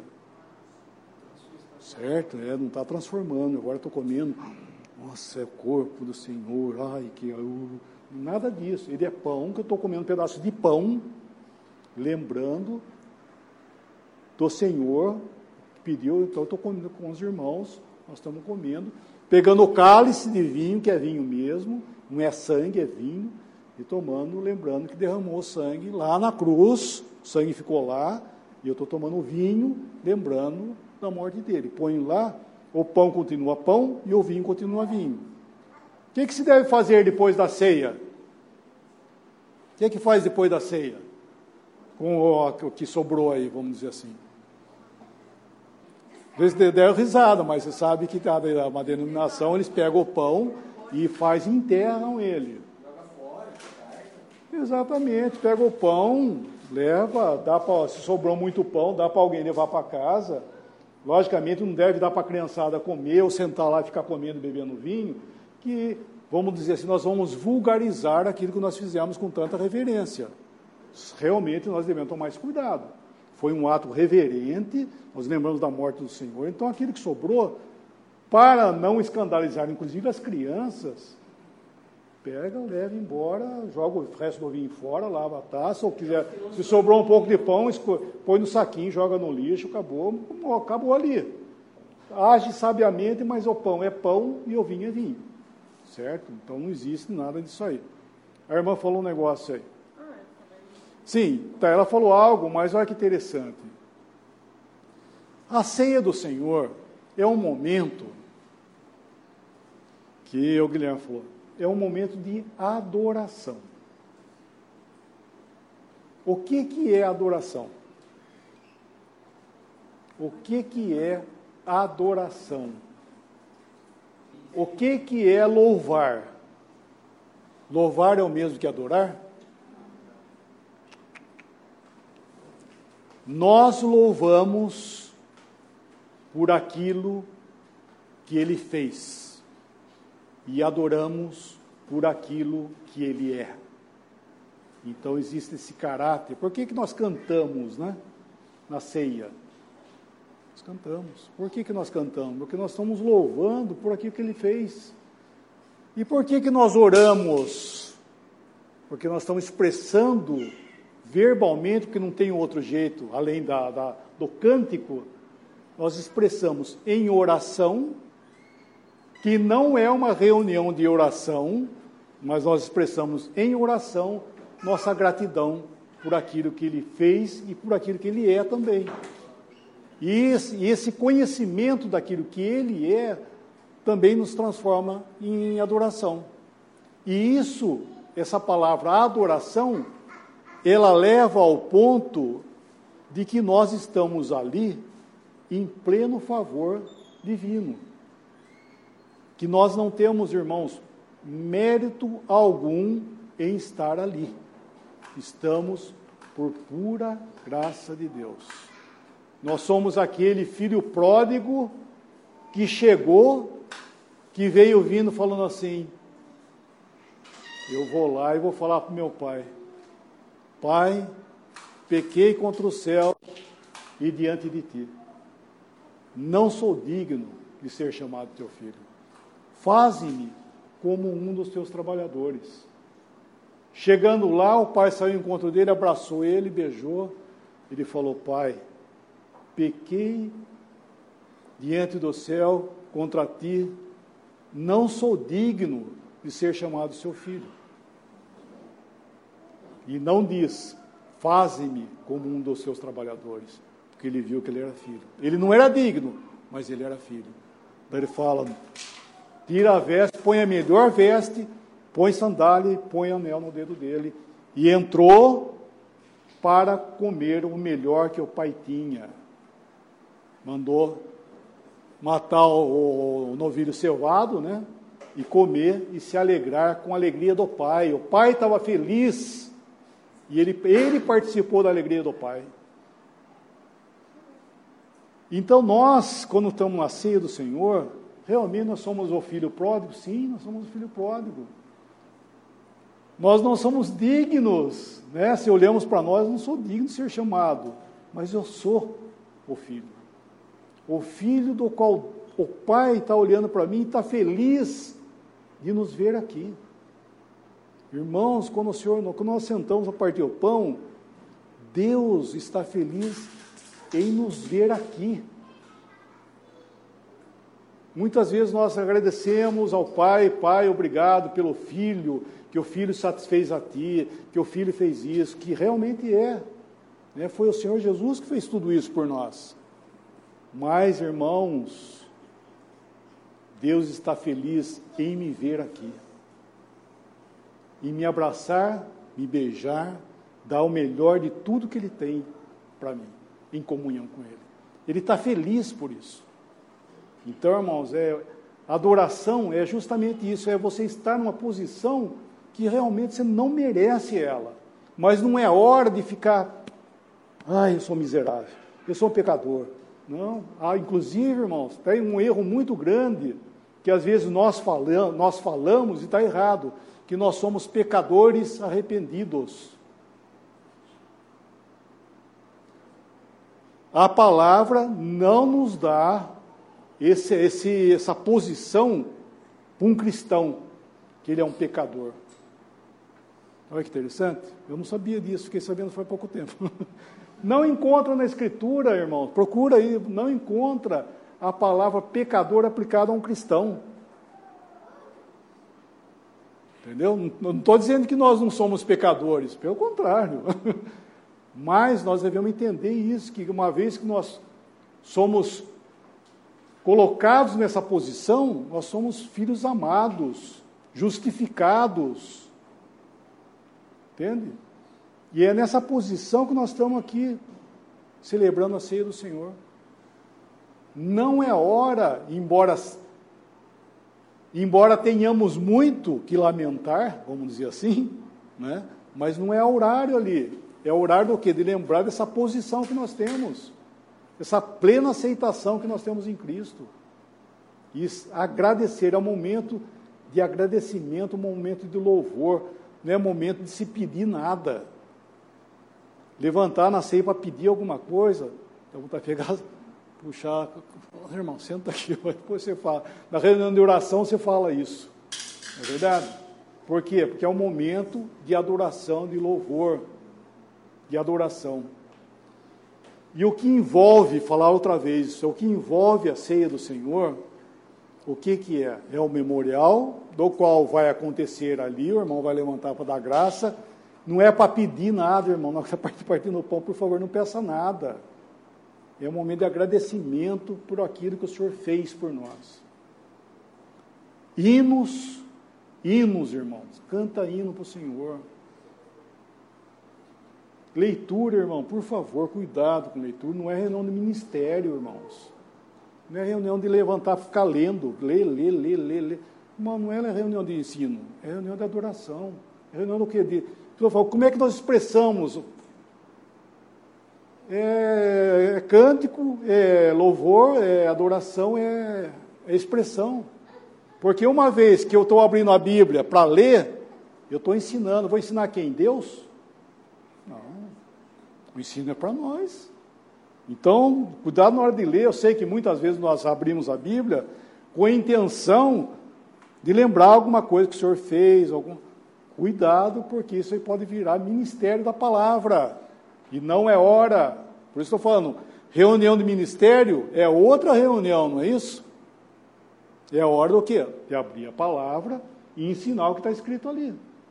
Certo? É, não está transformando. Agora estou comendo. Nossa, é o corpo do Senhor. Ai, que... Eu... Nada disso. Ele é pão, que eu estou comendo um pedaço de pão, lembrando do Senhor, que pediu. Então, eu estou comendo com os irmãos, nós estamos comendo, pegando o cálice de vinho, que é vinho mesmo, não é sangue, é vinho, e tomando, lembrando que derramou sangue lá na cruz, o sangue ficou lá, e eu estou tomando o vinho, lembrando da morte dele. Ponho lá, o pão continua pão e o vinho continua vinho. O que, que se deve fazer depois da ceia? O que, que faz depois da ceia? Com o, o que sobrou aí, vamos dizer assim. Às vezes deram risada, mas você sabe que é uma denominação, eles pegam o pão e faz, enterram ele. Exatamente, pega o pão, leva, dá pra, se sobrou muito pão, dá para alguém levar para casa. Logicamente não deve dar para a criançada comer ou sentar lá e ficar comendo e bebendo vinho, que, vamos dizer assim, nós vamos vulgarizar aquilo que nós fizemos com tanta reverência. Realmente nós devemos tomar mais cuidado. Foi um ato reverente, nós lembramos da morte do Senhor, então aquilo que sobrou, para não escandalizar, inclusive as crianças, pega, leva embora, joga o resto do vinho fora, lava a taça, ou quiser, se sobrou um pouco de pão, põe no saquinho, joga no lixo, acabou, acabou ali. Age sabiamente, mas o pão é pão e o vinho é vinho. Certo? Então não existe nada disso aí. A irmã falou um negócio aí. Sim, tá, ela falou algo, mas olha que interessante. A ceia do Senhor é um momento que o Guilherme falou, é um momento de adoração. O que, que é adoração? o que, que é adoração? O que, que é louvar? Louvar é o mesmo que adorar? Nós louvamos por aquilo que Ele fez e adoramos por aquilo que Ele é. Então existe esse caráter. Por que, que nós cantamos, né, na ceia? Nós cantamos. Por que, que nós cantamos? Porque nós estamos louvando por aquilo que Ele fez. E por que, que nós oramos? Porque nós estamos expressando verbalmente, porque não tem outro jeito, além da, da, do cântico, nós expressamos em oração, que não é uma reunião de oração, mas nós expressamos em oração nossa gratidão por aquilo que Ele fez e por aquilo que Ele é também. E esse, e esse conhecimento daquilo que Ele é também nos transforma em adoração. E isso, essa palavra adoração, ela leva ao ponto de que nós estamos ali em pleno favor divino. Que nós não temos, irmãos, mérito algum em estar ali. Estamos por pura graça de Deus. Nós somos aquele filho pródigo que chegou, que veio vindo falando assim: eu vou lá e vou falar para o meu pai: Pai, pequei contra o céu e diante de ti. Não sou digno de ser chamado teu filho. Faze-me como um dos teus trabalhadores. Chegando lá, o pai saiu ao encontro dele, abraçou ele, beijou. Ele falou: Pai, pequei diante do céu contra ti. Não sou digno de ser chamado seu filho. E não diz: faze-me como um dos seus trabalhadores, porque ele viu que ele era filho. Ele não era digno, mas ele era filho. Daí ele fala: tira a veste, põe a melhor veste, põe sandália e põe anel no dedo dele. E entrou para comer o melhor que o pai tinha. Mandou matar o, o novilho cevado, né? E comer e se alegrar com a alegria do pai. O pai estava feliz. E ele, ele participou da alegria do Pai. Então nós, quando estamos na ceia do Senhor, realmente nós somos o filho pródigo? Sim, nós somos o filho pródigo. Nós não somos dignos, né? Se olhamos para nós, eu não sou digno de ser chamado, mas eu sou o filho. O filho do qual o Pai está olhando para mim e está feliz de nos ver aqui. Irmãos, quando, o Senhor, quando nós sentamos a partir o pão, Deus está feliz em nos ver aqui. Muitas vezes nós agradecemos ao Pai: Pai, obrigado pelo Filho, que o Filho satisfez a Ti, que o Filho fez isso, que realmente é. Né? Foi o Senhor Jesus que fez tudo isso por nós. Mas, irmãos, Deus está feliz em me ver aqui. Em me abraçar, me beijar, dar o melhor de tudo que Ele tem para mim, em comunhão com Ele. Ele está feliz por isso. Então, irmãos, é, adoração é justamente isso, é você estar numa posição que realmente você não merece ela. Mas não é hora de ficar: ai, eu sou miserável, eu sou um pecador. Não, ah, inclusive, irmãos, tem um erro muito grande, que às vezes nós falamos, nós falamos e está errado, que nós somos pecadores arrependidos. A palavra não nos dá esse, esse, essa posição para um cristão, que ele é um pecador. Olha que interessante, eu não sabia disso, fiquei sabendo faz pouco tempo. Não encontra na Escritura, irmão, procura aí, não encontra a palavra pecador aplicada a um cristão. Entendeu? Não estou dizendo que nós não somos pecadores, pelo contrário. Mas nós devemos entender isso, que uma vez que nós somos colocados nessa posição, nós somos filhos amados, justificados. Entende? E é nessa posição que nós estamos aqui, celebrando a ceia do Senhor. Não é hora, embora, embora tenhamos muito que lamentar, vamos dizer assim, né? Mas não é horário ali. É horário do quê? De lembrar dessa posição que nós temos, essa plena aceitação que nós temos em Cristo. E agradecer é um momento de agradecimento, um momento de louvor, não é momento de se pedir nada. Levantar na ceia para pedir alguma coisa, eu vou pegar, puxar, irmão, senta aqui, depois você fala. Na reunião de oração você fala isso, não é verdade? Por quê? Porque é um momento de adoração, de louvor, de adoração. E o que envolve, falar outra vez isso, o que envolve a ceia do Senhor, o que que é? É o memorial, do qual vai acontecer ali, o irmão vai levantar para dar graça, não é para pedir nada, irmão, não é para partir no pão, por favor, não peça nada. É um momento de agradecimento por aquilo que o Senhor fez por nós. Hinos, hinos, irmãos, canta hino para o Senhor. Leitura, irmão, por favor, cuidado com leitura, não é reunião de ministério, irmãos. Não é reunião de levantar, ficar lendo, ler, ler, ler, ler, ler. Irmão, não é reunião de ensino, é reunião de adoração. É reunião do quê? De, eu falo, como é que nós expressamos? É, é cântico, é louvor, é adoração, é, é expressão. Porque uma vez que eu estou abrindo a Bíblia para ler, eu estou ensinando. Vou ensinar quem? Deus? Não. O ensino é para nós. Então, cuidado na hora de ler. Eu sei que muitas vezes nós abrimos a Bíblia com a intenção de lembrar alguma coisa que o Senhor fez. Algum... Cuidado, porque isso aí pode virar ministério da palavra. E não é hora. Por isso estou falando, reunião de ministério é outra reunião, não é isso? É a hora do quê? De abrir a palavra e ensinar o que está escrito ali.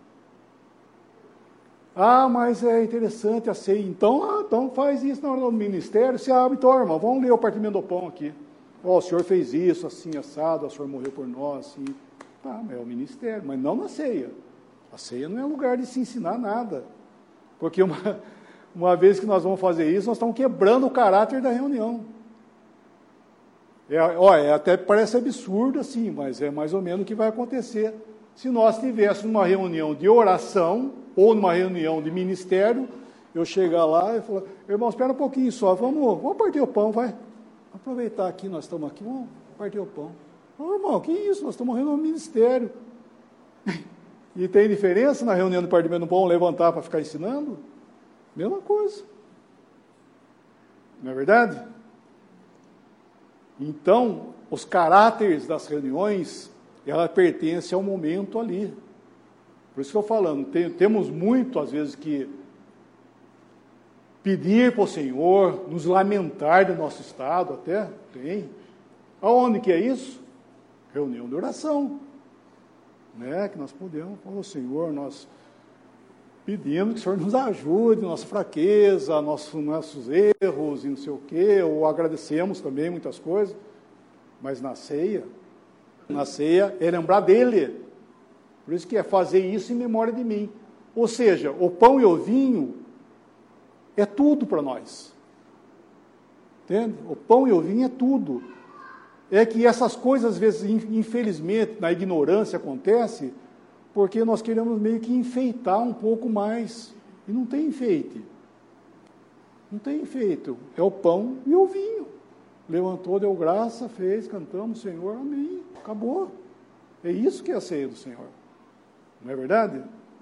Ah, mas é interessante a ceia. Então, ah, então faz isso na hora do ministério. Você abre, então, irmão, vamos ler o partimento do pão aqui. Oh, o Senhor fez isso, assim, assado, o Senhor morreu por nós, assim. Tá, é o ministério, mas não na ceia. A ceia não é lugar de se ensinar nada. Porque uma, uma vez que nós vamos fazer isso, nós estamos quebrando o caráter da reunião. É, ó, é, até parece absurdo assim, mas é mais ou menos o que vai acontecer. Se nós tivéssemos uma reunião de oração, ou numa reunião de ministério, eu chegar lá e falar, irmão, espera um pouquinho só, vamos, vamos partir o pão, vai. Aproveitar aqui, nós estamos aqui, vamos partir o pão. Oh, irmão, que isso, nós estamos reunindo no ministério. E tem diferença na reunião de partimento do pão levantar para ficar ensinando? Mesma coisa. Não é verdade? Então, os caráteres das reuniões, ela pertence ao momento ali. Por isso que eu estou falando, tem, temos muito, às vezes, que pedir para o Senhor, nos lamentar do nosso estado, até tem. Aonde que é isso? Reunião de oração. Né? Que nós podemos falar, oh, Senhor, nós pedimos que o Senhor nos ajude, nossa fraqueza, nosso, nossos erros e não sei o quê, ou agradecemos também muitas coisas, mas na ceia, na ceia é lembrar dele. Por isso que é fazer isso em memória de mim. Ou seja, o pão e o vinho é tudo para nós. Entende? O pão e o vinho é tudo. É que essas coisas, às vezes, infelizmente, na ignorância acontece, porque nós queremos meio que enfeitar um pouco mais. E não tem enfeite. Não tem enfeite. É o pão e o vinho. Levantou, deu graça, fez, cantamos, Senhor, amém. Acabou. É isso que é a ceia do Senhor. Não é verdade?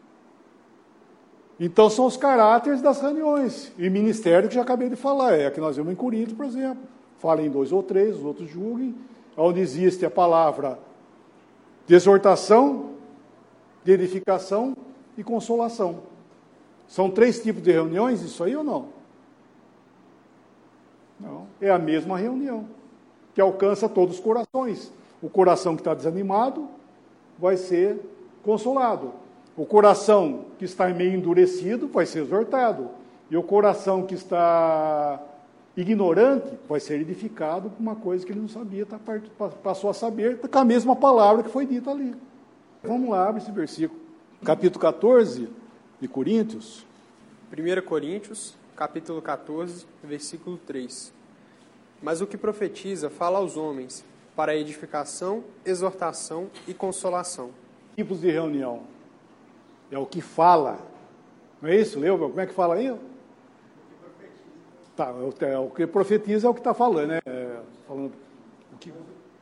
Então, são os caráteres das reuniões. E ministério que já acabei de falar. É a que nós vemos em Corinto, por exemplo. Fala em dois ou três, os outros julguem. Onde existe a palavra de exortação, de edificação e consolação. São três tipos de reuniões, isso aí ou não? Não. É a mesma reunião, que alcança todos os corações. O coração que está desanimado vai ser consolado. O coração que está meio endurecido vai ser exortado. E o coração que está ignorante vai ser edificado por uma coisa que ele não sabia, tá, passou a saber com a mesma palavra que foi dita ali. Vamos lá, abre esse versículo. Capítulo catorze de Coríntios.
primeira Coríntios, capítulo catorze, versículo três. Mas o que profetiza fala aos homens, para edificação, exortação e consolação.
Tipos de reunião. É o que fala. Não é isso, Leu? Como é que fala aí? Tá, é o que profetiza é o que está falando, né? É, falando o que...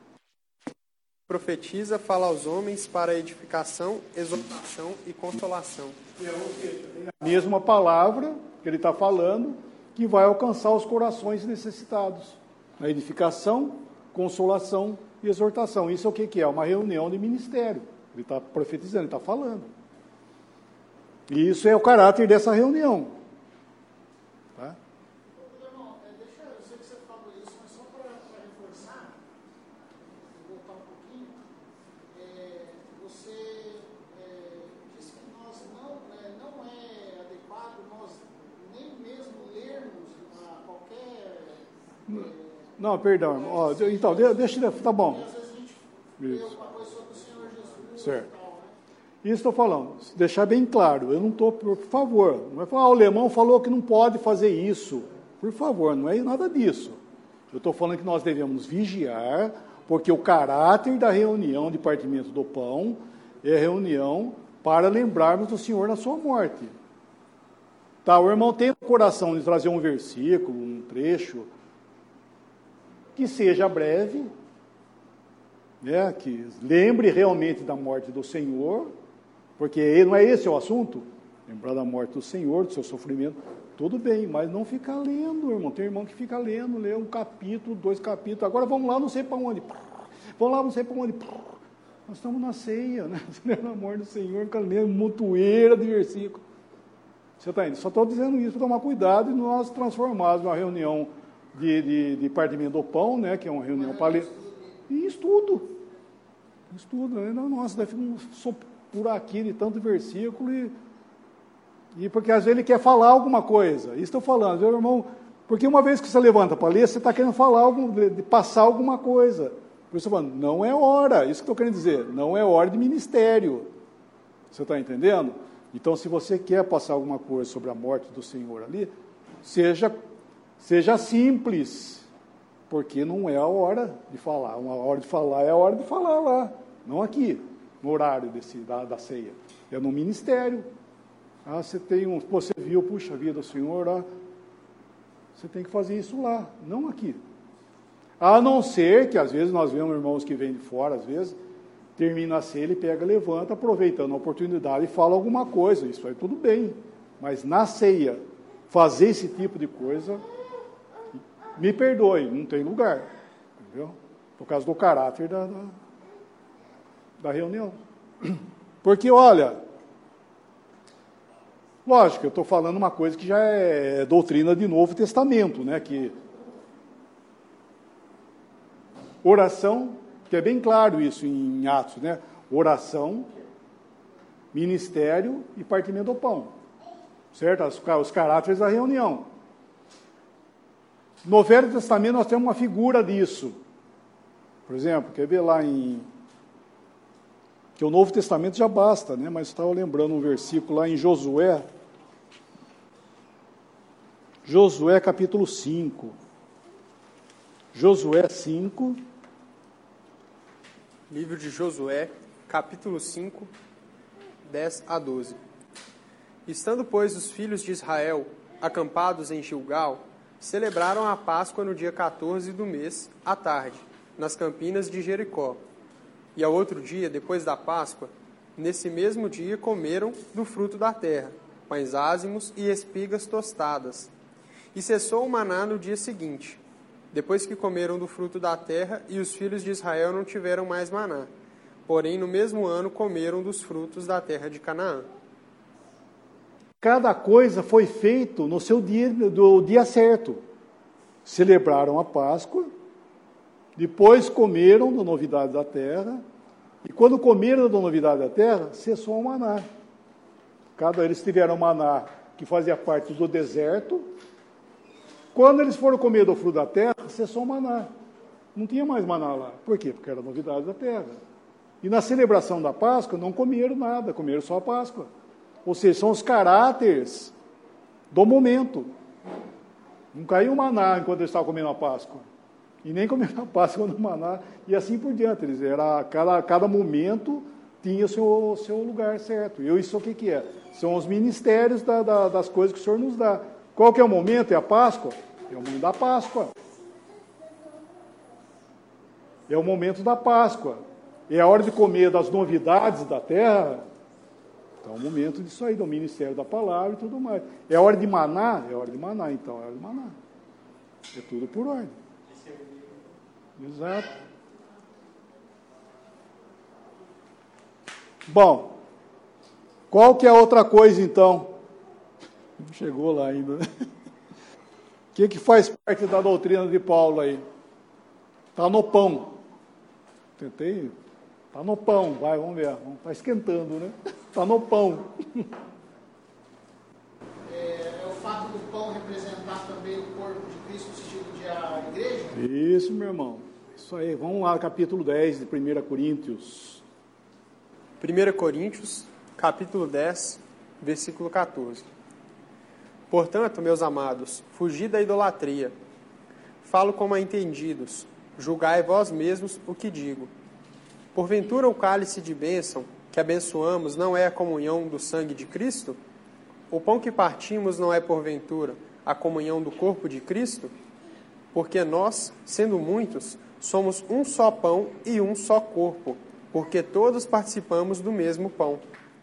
Profetiza fala aos homens para edificação, exortação e consolação.
É a mesma palavra que ele está falando que vai alcançar os corações necessitados. A edificação, consolação e exortação. Isso é o que, que é? Uma reunião de ministério. Ele está profetizando, ele está falando. E isso é o caráter dessa reunião. Tá?
Irmão, deixa, eu sei que você falou isso, mas só para reforçar, voltar um pouquinho, é, você é, disse que nós não, é, não é adequado nós nem mesmo lermos a qualquer...
Não, não perdão. Ó, então, deixa eu... Tá bom.
Às vezes a gente lê alguma coisa sobre o Senhor Jesus.
Certo. Isso estou falando, deixar bem claro, eu não estou, por favor, não é falar, ah, o alemão falou que não pode fazer isso, por favor, não é nada disso. Eu estou falando que nós devemos vigiar, porque o caráter da reunião de partimento do pão é reunião para lembrarmos do Senhor na sua morte. Tá, o irmão tem no coração de trazer um versículo, um trecho, que seja breve, né, que lembre realmente da morte do Senhor, porque não é esse o assunto, lembrar da morte do Senhor, do seu sofrimento, tudo bem, mas não ficar lendo, irmão. Tem irmão que fica lendo, lê um capítulo, dois capítulos, agora vamos lá, não sei para onde, vamos lá, não sei para onde, nós estamos na ceia, né, na morte do Senhor, fica lendo montoeira de versículos. Você está indo? Só estou dizendo isso para tomar cuidado e nós transformarmos uma reunião de, de, de partimento do pão, né, que é uma reunião para ler, e estudo, estudo, né? Nossa, deve ficar um por aqui de tanto versículo, e, e porque às vezes ele quer falar alguma coisa. Isso estou falando, meu irmão, porque uma vez que você levanta para ler, você está querendo falar, algum, de passar alguma coisa. Por isso eu estou falando, não é hora, isso que estou querendo dizer, não é hora de ministério. Você está entendendo? Então, se você quer passar alguma coisa sobre a morte do Senhor ali, seja, seja simples, porque não é a hora de falar. Uma hora de falar é a hora de falar lá, não aqui. No horário desse, da, da ceia, é no ministério. Ah, você tem um, você viu, puxa vida, o Senhor, ah, você tem que fazer isso lá, não aqui. A não ser que, às vezes, nós vemos irmãos que vêm de fora, às vezes, termina a ceia, ele pega, levanta, aproveitando a oportunidade e fala alguma coisa, isso aí tudo bem. Mas na ceia, fazer esse tipo de coisa, me perdoe, não tem lugar, entendeu? Por causa do caráter da... da da reunião. Porque, olha, lógico, eu estou falando uma coisa que já é doutrina de Novo Testamento, né, que oração, que é bem claro isso em Atos, né, oração, ministério e partimento do pão, certo? Os, os caráteres da reunião. No Velho Testamento nós temos uma figura disso. Por exemplo, quer ver lá em... que o Novo Testamento já basta, né? Mas estava lembrando um versículo lá em Josué, Josué capítulo cinco, Josué cinco,
livro de Josué, capítulo cinco, dez a doze. Estando, pois, os filhos de Israel acampados em Gilgal, celebraram a Páscoa no dia quatorze do mês, à tarde, nas campinas de Jericó. E ao outro dia, depois da Páscoa, nesse mesmo dia comeram do fruto da terra, pães ázimos e espigas tostadas. E cessou o maná no dia seguinte, depois que comeram do fruto da terra, e os filhos de Israel não tiveram mais maná. Porém, no mesmo ano comeram dos frutos da terra de Canaã.
Cada coisa foi feito no seu dia, do dia certo. Celebraram a Páscoa, depois comeram da novidade da terra, e quando comeram da novidade da terra, cessou o maná. Cada eles tiveram maná que fazia parte do deserto. Quando eles foram comer do fruto da terra, cessou o maná. Não tinha mais maná lá. Por quê? Porque era novidade da terra. E na celebração da Páscoa não comeram nada, comeram só a Páscoa. Ou seja, são os caráteres do momento. Não caiu maná enquanto eles estavam comendo a Páscoa. E nem comer na Páscoa no maná, e assim por diante. Eles, era, cada, cada momento tinha o seu, seu lugar certo. E isso o que, que é? São os ministérios da, da, das coisas que o Senhor nos dá. Qual que é o momento? É a Páscoa? É o momento da Páscoa. É o momento da Páscoa. É a hora de comer das novidades da terra. Então é o momento disso aí, do ministério da palavra e tudo mais. É a hora de maná? É a hora de maná, então. É a hora de maná. É tudo por ordem. Exato. Bom, qual que é a outra coisa, então? Não chegou lá ainda. O que, que faz parte da doutrina de Paulo aí? Está no pão. Tentei. Está no pão. Vai, vamos ver. Está esquentando, né? Está no pão.
É, é o fato do pão representar também o corpo de Cristo, no sentido de a igreja?
Isso, meu irmão. Isso aí. Vamos lá, capítulo dez de primeira Coríntios.
primeira Coríntios, capítulo dez, versículo quatorze. Portanto, meus amados, fugi da idolatria. Falo como a entendidos. Julgai vós mesmos o que digo. Porventura o cálice de bênção que abençoamos não é a comunhão do sangue de Cristo? O pão que partimos não é, porventura, a comunhão do corpo de Cristo? Porque nós, sendo muitos, somos um só pão e um só corpo, porque todos participamos do mesmo pão.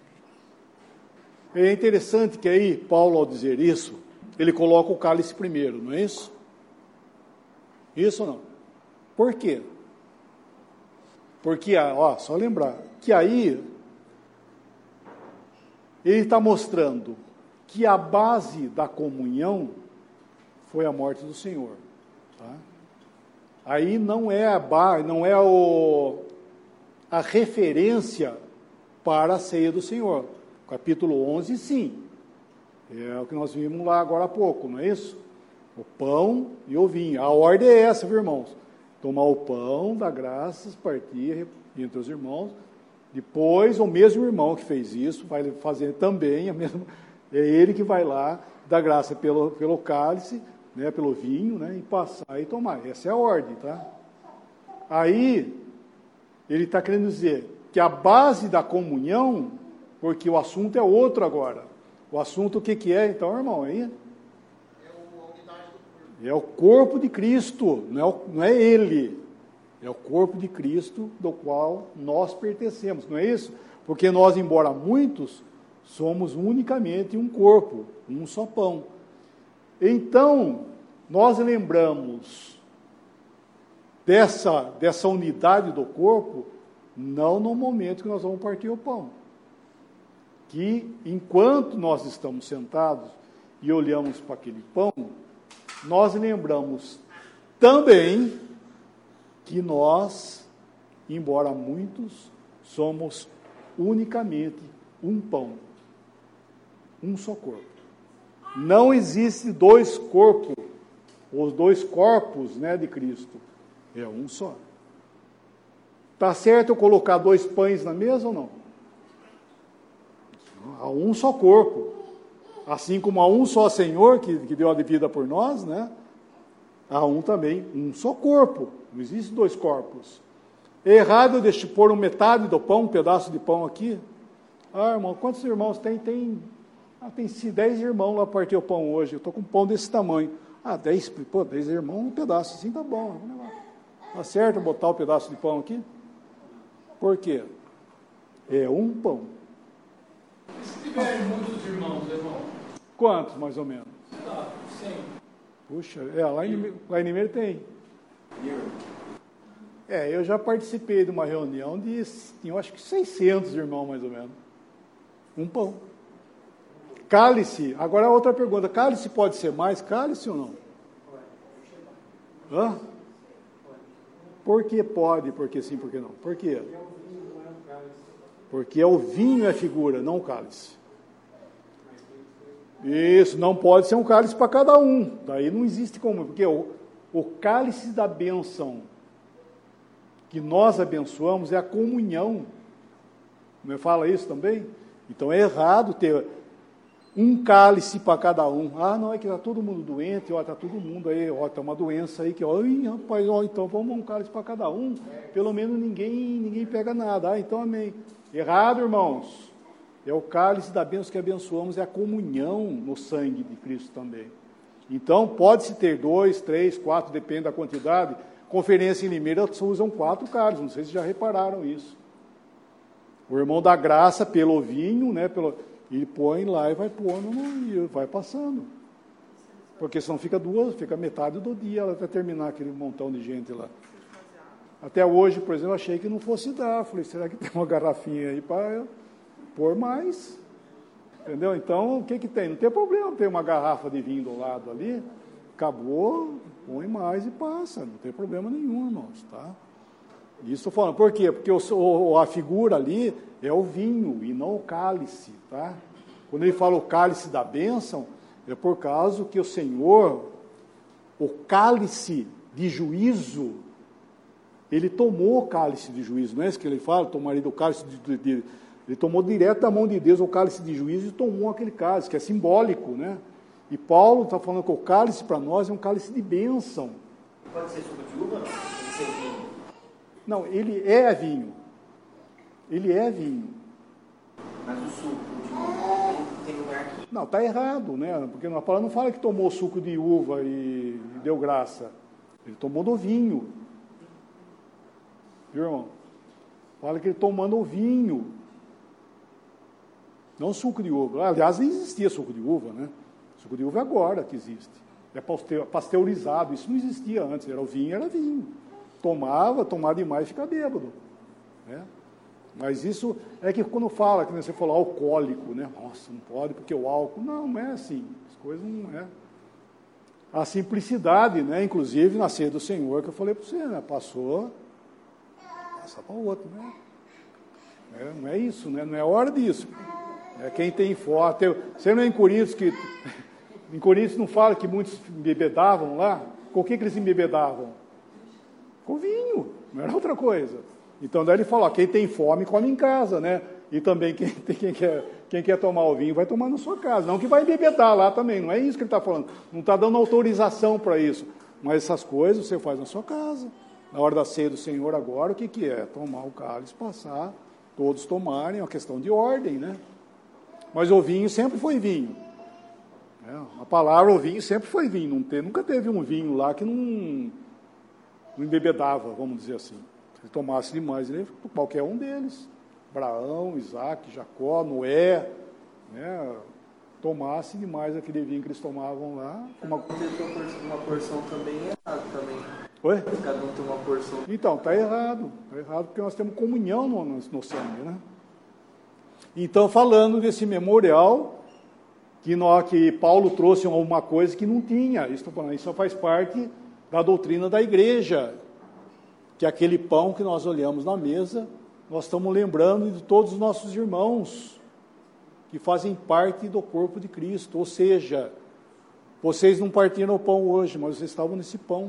É interessante que aí, Paulo, ao dizer isso, ele coloca o cálice primeiro, não é isso? Isso ou não? Por quê? Porque, ó, só lembrar, que aí ele está mostrando que a base da comunhão foi a morte do Senhor. Tá? Aí não é a base, não é o, a referência para a ceia do Senhor. Capítulo onze, sim. É o que nós vimos lá agora há pouco, não é isso? O pão e o vinho. A ordem é essa, viu, irmãos? Tomar o pão, dar graças, partir entre os irmãos. Depois, o mesmo irmão que fez isso, vai fazer também, a mesma, é ele que vai lá, dar graça pelo, pelo cálice, né, pelo vinho, né, e passar e tomar. Essa é a ordem, tá? Aí, ele está querendo dizer que a base da comunhão, porque o assunto é outro agora. O assunto o que, que é, então, irmão? Aí? É o corpo de Cristo, não é, o, não é ele. É o corpo de Cristo do qual nós pertencemos, não é isso? Porque nós, embora muitos, somos unicamente um corpo, um só pão. Então, nós lembramos dessa, dessa unidade do corpo, não no momento que nós vamos partir o pão. Que, enquanto nós estamos sentados e olhamos para aquele pão, nós lembramos também que nós, embora muitos, somos unicamente um pão, um só corpo. Não existe dois corpos, os dois corpos, né, de Cristo. É um só. Está certo eu colocar dois pães na mesa ou não? Há um só corpo. Assim como há um só Senhor que, que deu a vida por nós, né? Há um também, um só corpo. Não existe dois corpos. É errado eu deixar pôr um metade do pão, um pedaço de pão aqui? Ah, irmão, quantos irmãos tem? Tem, ah, tem dez irmãos lá partir o pão hoje. Eu estou com um pão desse tamanho. Ah, dez, pô, dez irmãos, um pedaço assim tá bom. Tá certo botar o pedaço de pão aqui? Por quê? É um pão.
E se tiverem muitos irmãos, irmão?
Quantos, mais ou menos?
Tá, cem.
Puxa, é, lá em, lá em Limeira tem. É, eu já participei de uma reunião de, eu acho que seiscentos irmãos, mais ou menos. Um pão. Cálice, agora outra pergunta, cálice pode ser mais cálice ou não? Hã? Por que pode, por que sim, por que não? Por quê? Porque o vinho é figura, não o cálice. Isso, não pode ser um cálice para cada um. Daí não existe como, porque o, o cálice da bênção que nós abençoamos é a comunhão. Não fala isso também? Então é errado ter Um cálice para cada um. Ah, não, é que está todo mundo doente, ó, está todo mundo aí, ó, está uma doença aí, que, ó, ih, rapaz, ó, então vamos um cálice para cada um, pelo menos ninguém, ninguém pega nada. Ah, então amém. Errado, irmãos. É o cálice da bênção que abençoamos, é a comunhão no sangue de Cristo também. Então, pode-se ter dois, três, quatro, depende da quantidade. Conferência em Limeira usam quatro cálices, não sei se já repararam isso. O irmão da graça, pelo vinho, né, pelo... ele põe lá e vai pondo e vai passando. Porque senão fica duas, fica metade do dia até terminar aquele montão de gente lá. Até hoje, por exemplo, eu achei que não fosse dar. Falei, será que tem uma garrafinha aí para pôr mais? Entendeu? Então, o que que tem? Não tem problema, tem uma garrafa de vinho do lado ali, acabou, põe mais e passa. Não tem problema nenhum, irmãos, tá? Isso estou falando. Por quê? Porque o, a figura ali é o vinho e não o cálice, tá? Quando ele fala o cálice da bênção, é por causa que o Senhor, o cálice de juízo, ele tomou o cálice de juízo, não é isso que ele fala? Tomaria do cálice de, de, de ele tomou direto da mão de Deus o cálice de juízo e tomou aquele cálice, que é simbólico, né? E Paulo está falando que o cálice para nós é um cálice de bênção.
Pode ser suco de uva, não? Pode ser vinho.
Não, ele é vinho. Ele é vinho.
Mas o suco de uva tem lugar aqui.
Não, está errado, né? Porque a palavra não fala que tomou suco de uva e deu graça. Ele tomou do vinho. Viu, irmão? Fala que ele tomando o vinho. Não suco de uva. Aliás, nem existia suco de uva, né? Suco de uva é agora que existe. É pasteurizado. Isso não existia antes. Era o vinho, era vinho. Tomava, tomava demais e fica bêbado. Né? Mas isso é que quando fala, que você falou alcoólico, né? Nossa, não pode porque o álcool... Não, não é assim. As coisas não é. A simplicidade, né? Inclusive na ceia do Senhor, que eu falei para você, né? Passou, passa para o outro, né? É, não é isso, né? Não é hora disso. É quem tem forte. Você não é em Coríntios que... Em Coríntios não fala que muitos embebedavam lá? Com o que, que eles embebedavam? Com vinho, não era outra coisa. Então daí ele fala, ó, quem tem fome come em casa, né? E também quem, quem, quer, quem quer tomar o vinho vai tomar na sua casa. Não que vai embebedar lá também, não é isso que ele está falando. Não está dando autorização para isso. Mas essas coisas você faz na sua casa. Na hora da ceia do Senhor agora, o que, que é? Tomar o cálice, passar, todos tomarem, é uma questão de ordem, né? Mas o vinho sempre foi vinho. É, a palavra o vinho sempre foi vinho. Não tem, nunca teve um vinho lá que não, não embebedava, vamos dizer assim. Se tomasse demais, ele, qualquer um deles, Abraão, Isaac, Jacó, Noé, né, tomasse demais aquele vinho que eles tomavam lá. Uma,
uma porção também é errado também.
Oi?
Cada um tem uma porção.
Então, está errado. Está errado porque nós temos comunhão no, no, no sangue, né? Então, falando desse memorial, que, nós, que Paulo trouxe uma coisa que não tinha, isso, isso faz parte da doutrina da igreja, que é aquele pão que nós olhamos na mesa, nós estamos lembrando de todos os nossos irmãos, que fazem parte do corpo de Cristo, ou seja, vocês não partiram o pão hoje, mas vocês estavam nesse pão.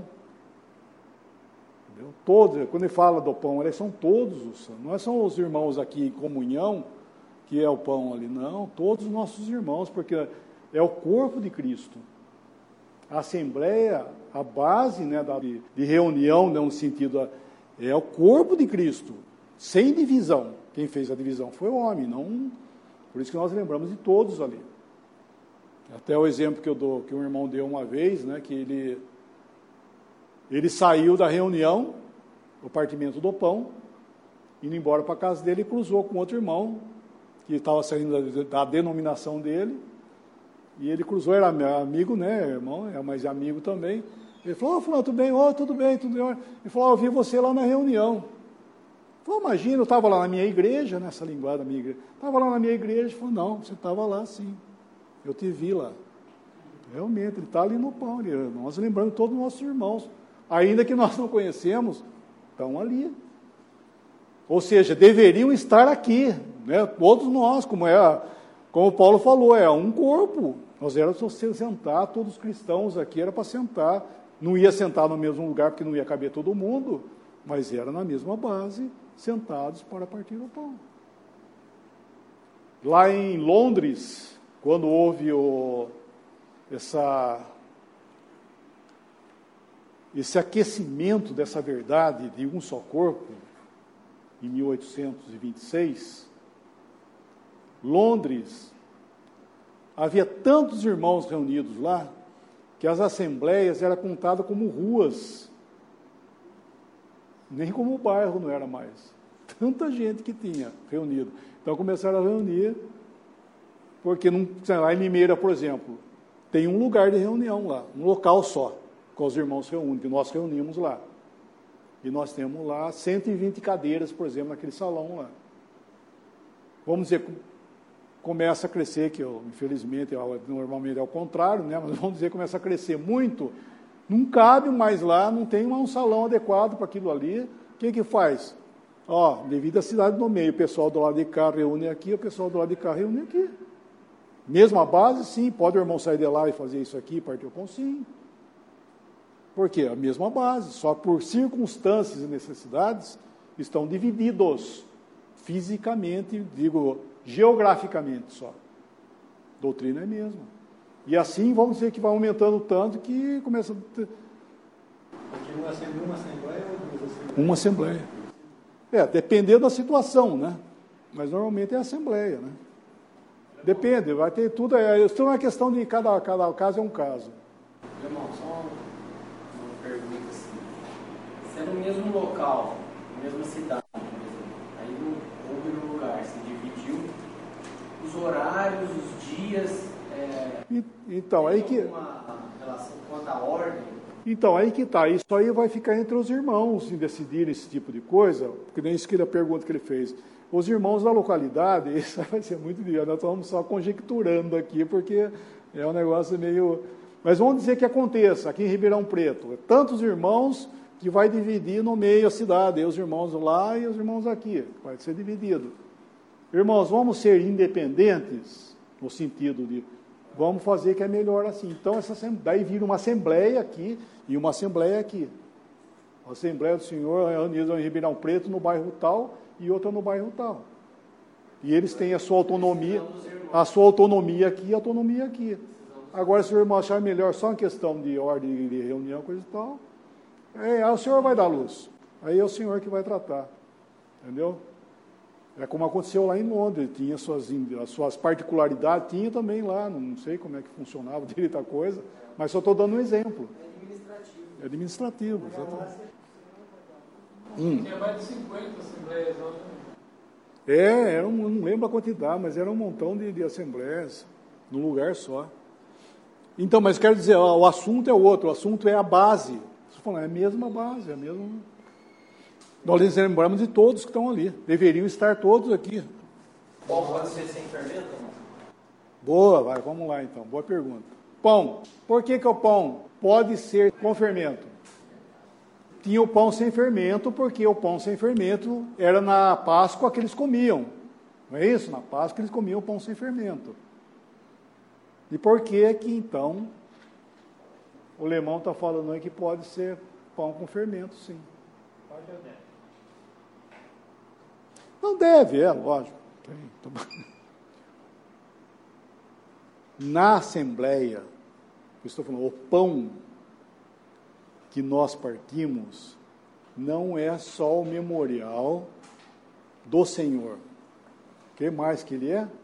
Entendeu? Todos, quando ele fala do pão, eles são todos, os, não são os irmãos aqui em comunhão, que é o pão ali, não, todos os nossos irmãos, porque é o corpo de Cristo. A Assembleia, a base, né, da, de, de reunião, né, no sentido, é o corpo de Cristo, sem divisão. Quem fez a divisão foi o homem, não, por isso que nós lembramos de todos ali. Até o exemplo que eu dou, que um irmão deu uma vez, né, que ele, ele saiu da reunião, o partimento do pão, indo embora para a casa dele, e cruzou com outro irmão, que estava saindo da, da denominação dele, e ele cruzou, era amigo, né, irmão, é mais amigo também. Ele falou, ô, oh, fulano, tudo bem? Ô, oh, tudo bem, tudo bem. Ele falou, oh, eu vi você lá na reunião. Ele falou, imagina, eu estava lá na minha igreja, nessa linguagem da minha igreja, estava lá na minha igreja. Ele falou, não, você estava lá sim, eu te vi lá. Realmente, ele está ali no pão, ele, nós lembrando todos os nossos irmãos, ainda que nós não conhecemos, estão ali. Ou seja, deveriam estar aqui, né? Todos nós, como, é, como Paulo falou, é um corpo. Nós éramos para sentar, todos os cristãos aqui era para sentar. Não ia sentar no mesmo lugar, porque não ia caber todo mundo, mas era na mesma base, sentados para partir o pão. Lá em Londres, quando houve o, essa, esse aquecimento dessa verdade de um só corpo, em mil oitocentos e vinte e seis, Londres, havia tantos irmãos reunidos lá, que as assembleias eram contadas como ruas, nem como bairro não era mais. Tanta gente que tinha reunido. Então começaram a reunir, porque não, lá em Limeira, por exemplo, tem um lugar de reunião lá, um local só, que os irmãos se reúnem, que nós reunimos lá. E nós temos lá cento e vinte cadeiras, por exemplo, naquele salão lá. Vamos dizer, começa a crescer, que eu, infelizmente, normalmente é o contrário, né? Mas vamos dizer, começa a crescer muito, não cabe mais lá, não tem mais um salão adequado para aquilo ali. O que que faz? Ó, devido à cidade no meio, o pessoal do lado de cá reúne aqui, o pessoal do lado de cá reúne aqui. Mesma base, sim, pode o irmão sair de lá e fazer isso aqui, partir o pão, sim. Por quê? A mesma base, só por circunstâncias e necessidades estão divididos fisicamente, digo, geograficamente só. Doutrina é a mesma. E assim, vamos dizer que vai aumentando tanto que começa a ter...
Uma assembleia ou duas assembleias?
Uma assembleia. É, dependendo da situação, né? Mas normalmente é assembleia, né? Depende, vai ter tudo. É, isso é uma questão de cada, cada caso é um caso.
Irmão, só uma pergunta assim. Se é no mesmo local, na mesma cidade, por exemplo, aí não houve no lugar, se dividiu, os horários, os dias. É,
e, então, aí que.
Alguma relação quanto à ordem?
Então, aí que está. Isso aí vai ficar entre os irmãos em decidir esse tipo de coisa, porque nem isso que ele, a pergunta que ele fez. Os irmãos da localidade, isso vai ser muito difícil, nós estamos só conjecturando aqui, porque é um negócio meio... Mas vamos dizer que aconteça, aqui em Ribeirão Preto, tantos irmãos que vai dividir no meio a cidade, os irmãos lá e os irmãos aqui, vai ser dividido. Irmãos, vamos ser independentes, no sentido de, vamos fazer que é melhor assim. Então, essa, daí vira uma assembleia aqui e uma assembleia aqui. A Assembleia do Senhor reunida em Ribeirão Preto, no bairro tal, e outra no bairro tal. E eles têm a sua autonomia, a sua autonomia aqui e a autonomia aqui. Agora, se o irmão achar melhor só uma questão de ordem de reunião, coisa e tal, é, aí o senhor vai dar luz. Aí é o senhor que vai tratar. Entendeu? É como aconteceu lá em Londres, tinha suas, as suas particularidades, tinha também lá, não sei como é que funcionava direito a coisa, mas só estou dando um exemplo. É administrativo. É administrativo, exatamente. Hum.
Tinha mais de cinquenta assembleias lá, né?
É, era um, não lembro a quantidade, mas era um montão de, de assembleias, num lugar só. Então, mas quero dizer, ó, o assunto é outro, o assunto é a base. Você falou, é a mesma base, é a mesma... Nós lembramos de todos que estão ali, deveriam estar todos aqui.
Pão pode ser sem fermento?
Boa, vai, vamos lá então, boa pergunta. Pão, por que que o pão pode ser com fermento? Tinha o pão sem fermento, porque o pão sem fermento era na Páscoa que eles comiam. Não é isso? Na Páscoa eles comiam pão sem fermento. E por que que, então, o Lemão está falando aí que pode ser pão com fermento, sim.
Pode ou deve?
Não deve, é, lógico. Na Assembleia, eu estou falando, o pão que nós partimos não é só o memorial do Senhor. O que mais que ele é?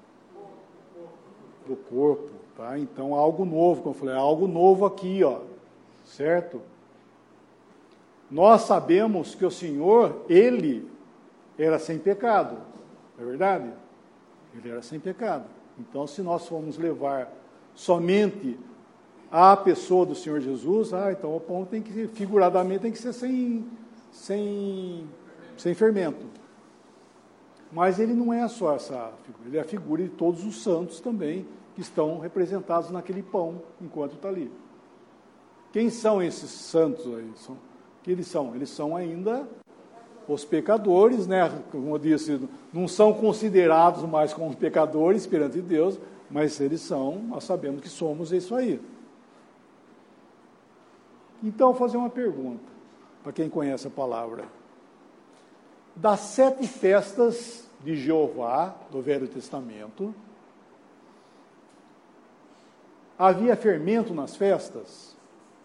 Do corpo, tá? Então, algo novo, como eu falei, algo novo aqui, ó, certo? Nós sabemos que o Senhor, Ele era sem pecado, não é verdade? Ele era sem pecado. Então, se nós formos levar somente a pessoa do Senhor Jesus, ah, então o pão tem que, figuradamente, tem que ser sem, sem, sem fermento. Mas ele não é só essa figura, ele é a figura de todos os santos também, que estão representados naquele pão, enquanto está ali. Quem são esses santos aí? São, que eles são? Eles são ainda os pecadores, né? Como eu disse, não são considerados mais como pecadores perante Deus, mas eles são, nós sabemos que somos isso aí. Então, vou fazer uma pergunta, para quem conhece a palavra. Das sete festas de Jeová, do Velho Testamento, havia fermento nas festas?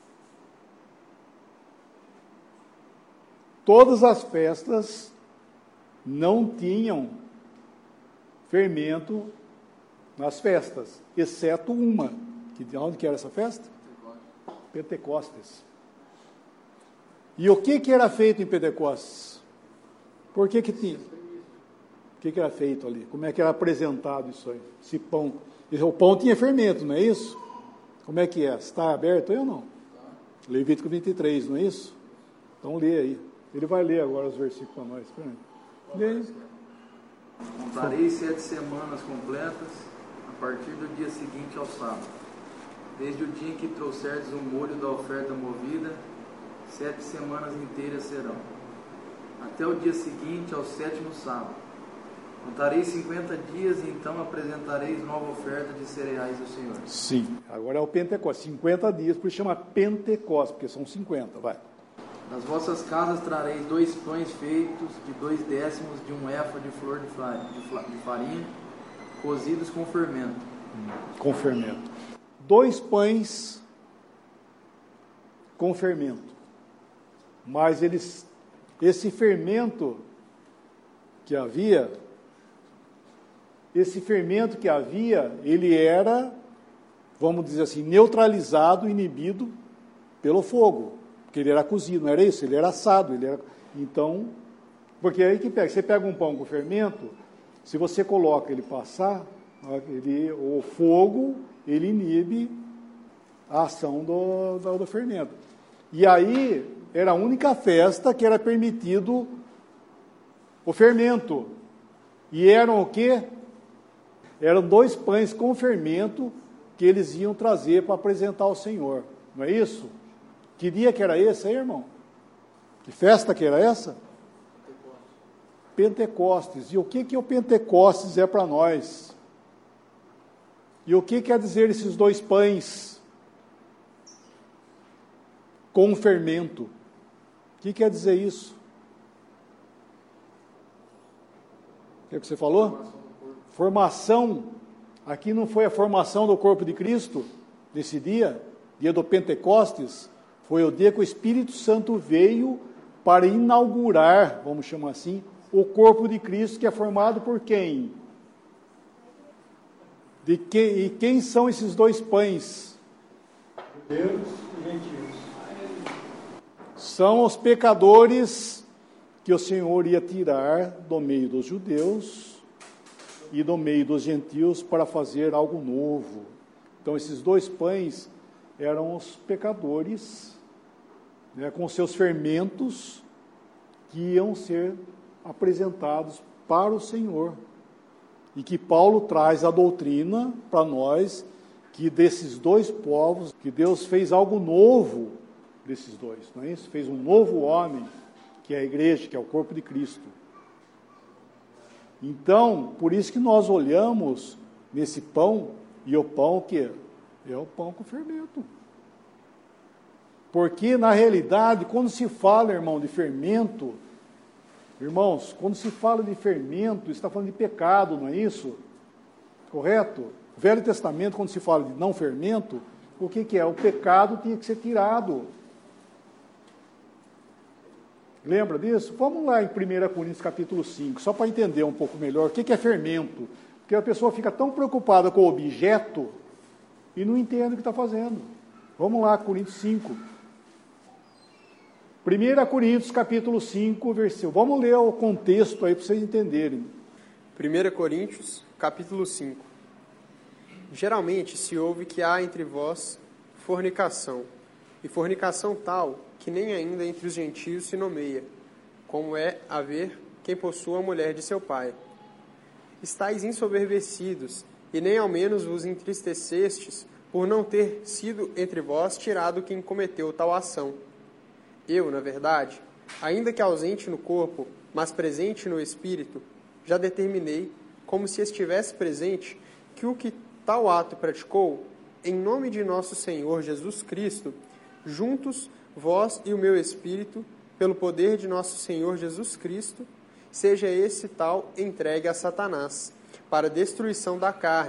Todas as festas não tinham fermento nas festas, exceto uma. De onde que era essa festa? Pentecostes. E o que que era feito em Pentecostes? Por que que tinha? O que que era feito ali? Como é que era apresentado isso aí? Esse pão. O pão tinha fermento, não é isso? Como é que é? Está aberto aí ou não? Levítico vinte e três, não é isso? Então lê aí. Ele vai ler agora os versículos para nós. Lê aí.
Contarei sete semanas completas a partir do dia seguinte ao sábado. Desde o dia em que trouxerdes o molho da oferta movida, sete semanas inteiras serão. Até o dia seguinte, ao sétimo sábado. Contarei cinquenta dias e então apresentareis nova oferta de cereais ao Senhor.
Sim, agora é o Pentecostes. cinquenta dias, por isso chama Pentecostes, porque são cinquenta, vai.
Nas vossas casas trareis dois pães feitos de dois décimos de um éfa de flor de farinha, cozidos com fermento.
Com fermento. Dois pães com fermento. Mas eles, esse fermento que havia, esse fermento que havia, ele era, vamos dizer assim, neutralizado, inibido pelo fogo. Porque ele era cozido, não era isso? Ele era assado. Ele era... Então, porque aí que pega, você pega um pão com fermento, se você coloca ele passar, ele, o fogo, ele inibe a ação do, do, do fermento. E aí, era a única festa que era permitido o fermento. E eram o quê? Eram dois pães com fermento que eles iam trazer para apresentar ao Senhor. Não é isso? Que dia que era esse aí, irmão? Que festa que era essa? Pentecostes. E o que que o Pentecostes é para nós? E o que quer dizer esses dois pães com fermento? O que quer dizer isso? O que, é que você falou? Formação. Aqui não foi a formação do corpo de Cristo, nesse dia, dia do Pentecostes. Foi o dia que o Espírito Santo veio para inaugurar, vamos chamar assim, o corpo de Cristo, que é formado por quem? De que, e quem são esses dois pães?
Judeus e gentios.
São os pecadores que o Senhor ia tirar do meio dos judeus e do meio dos gentios para fazer algo novo. Então, esses dois pães eram os pecadores, né, com seus fermentos, que iam ser apresentados para o Senhor. E que Paulo traz a doutrina para nós, que desses dois povos, que Deus fez algo novo desses dois, não é isso? Fez um novo homem, que é a igreja, que é o corpo de Cristo. Então, por isso que nós olhamos nesse pão, e o pão que é o pão com fermento. Porque, na realidade, quando se fala, irmão, de fermento, irmãos, quando se fala de fermento, está falando de pecado, não é isso? Correto? O Velho Testamento, quando se fala de não fermento, o que que é? O pecado tinha que ser tirado. Lembra disso? Vamos lá em primeira Coríntios capítulo cinco, só para entender um pouco melhor o que que é fermento. Porque a pessoa fica tão preocupada com o objeto e não entende o que está fazendo. Vamos lá, Coríntios cinco. primeira Coríntios capítulo cinco, versículo. Vamos ler o contexto aí para vocês entenderem.
primeira Coríntios capítulo cinco. Geralmente se ouve que há entre vós fornicação, e fornicação tal que nem ainda entre os gentios se nomeia, como é haver quem possua a mulher de seu pai. Estais ensoberbecidos, e nem ao menos vos entristecestes por não ter sido entre vós tirado quem cometeu tal ação. Eu, na verdade, ainda que ausente no corpo, mas presente no espírito, já determinei, como se estivesse presente, que o que tal ato praticou, em nome de nosso Senhor Jesus Cristo, juntos, vós e o meu espírito, pelo poder de nosso Senhor Jesus Cristo, seja esse tal entregue a Satanás, para destruição da carne,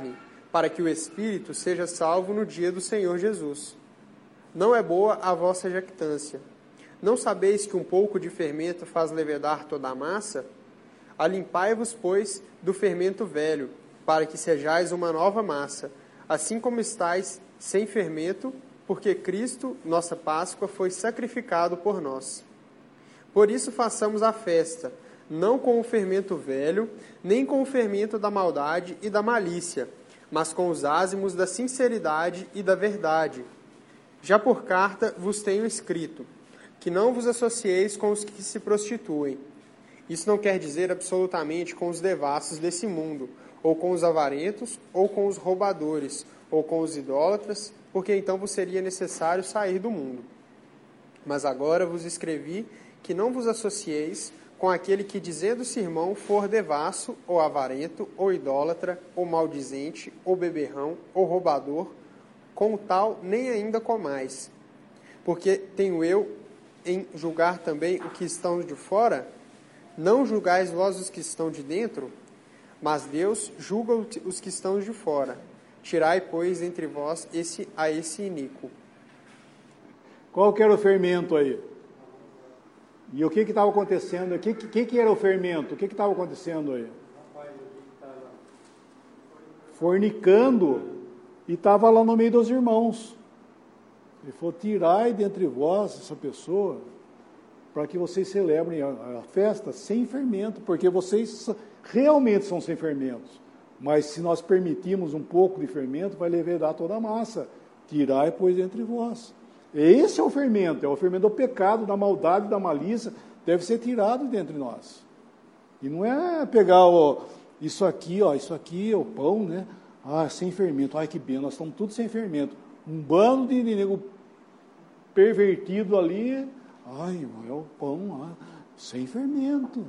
para que o espírito seja salvo no dia do Senhor Jesus. Não é boa a vossa jactância. Não sabeis que um pouco de fermento faz levedar toda a massa? Alimpai-vos, pois, do fermento velho, para que sejais uma nova massa, assim como estáis sem fermento, porque Cristo, nossa Páscoa, foi sacrificado por nós. Por isso façamos a festa, não com o fermento velho, nem com o fermento da maldade e da malícia, mas com os ázimos da sinceridade e da verdade. Já por carta vos tenho escrito, que não vos associeis com os que se prostituem. Isso não quer dizer absolutamente com os devassos desse mundo, ou com os avarentos, ou com os roubadores, ou com os idólatras, porque então vos seria necessário sair do mundo. Mas agora vos escrevi que não vos associeis com aquele que, dizendo-se irmão, for devasso, ou avarento, ou idólatra, ou maldizente, ou beberrão, ou roubador, com o tal nem ainda comais. Porque tenho eu em julgar também o que estão de fora? Não julgais vós os que estão de dentro, mas Deus julga os que estão de fora. Tirai, pois, entre vós esse, a esse iníquo.
Qual que era o fermento aí? E o que estava acontecendo? O que, que, que era o fermento? O que estava acontecendo aí? Fornicando, e estava lá no meio dos irmãos. Ele falou, tirai dentre vós essa pessoa, para que vocês celebrem a, a festa sem fermento, porque vocês realmente são sem fermentos. Mas se nós permitirmos um pouco de fermento, vai levedar toda a massa. Tirai, pois, entre vós. Esse é o fermento, é o fermento do pecado, da maldade, da malícia, deve ser tirado dentre nós. E não é pegar ó, isso aqui, ó, isso aqui é o pão, né? Ah, sem fermento, ai que bem, nós estamos tudo sem fermento. Um bando de nego pervertido ali, ai, é o pão, ah, sem fermento.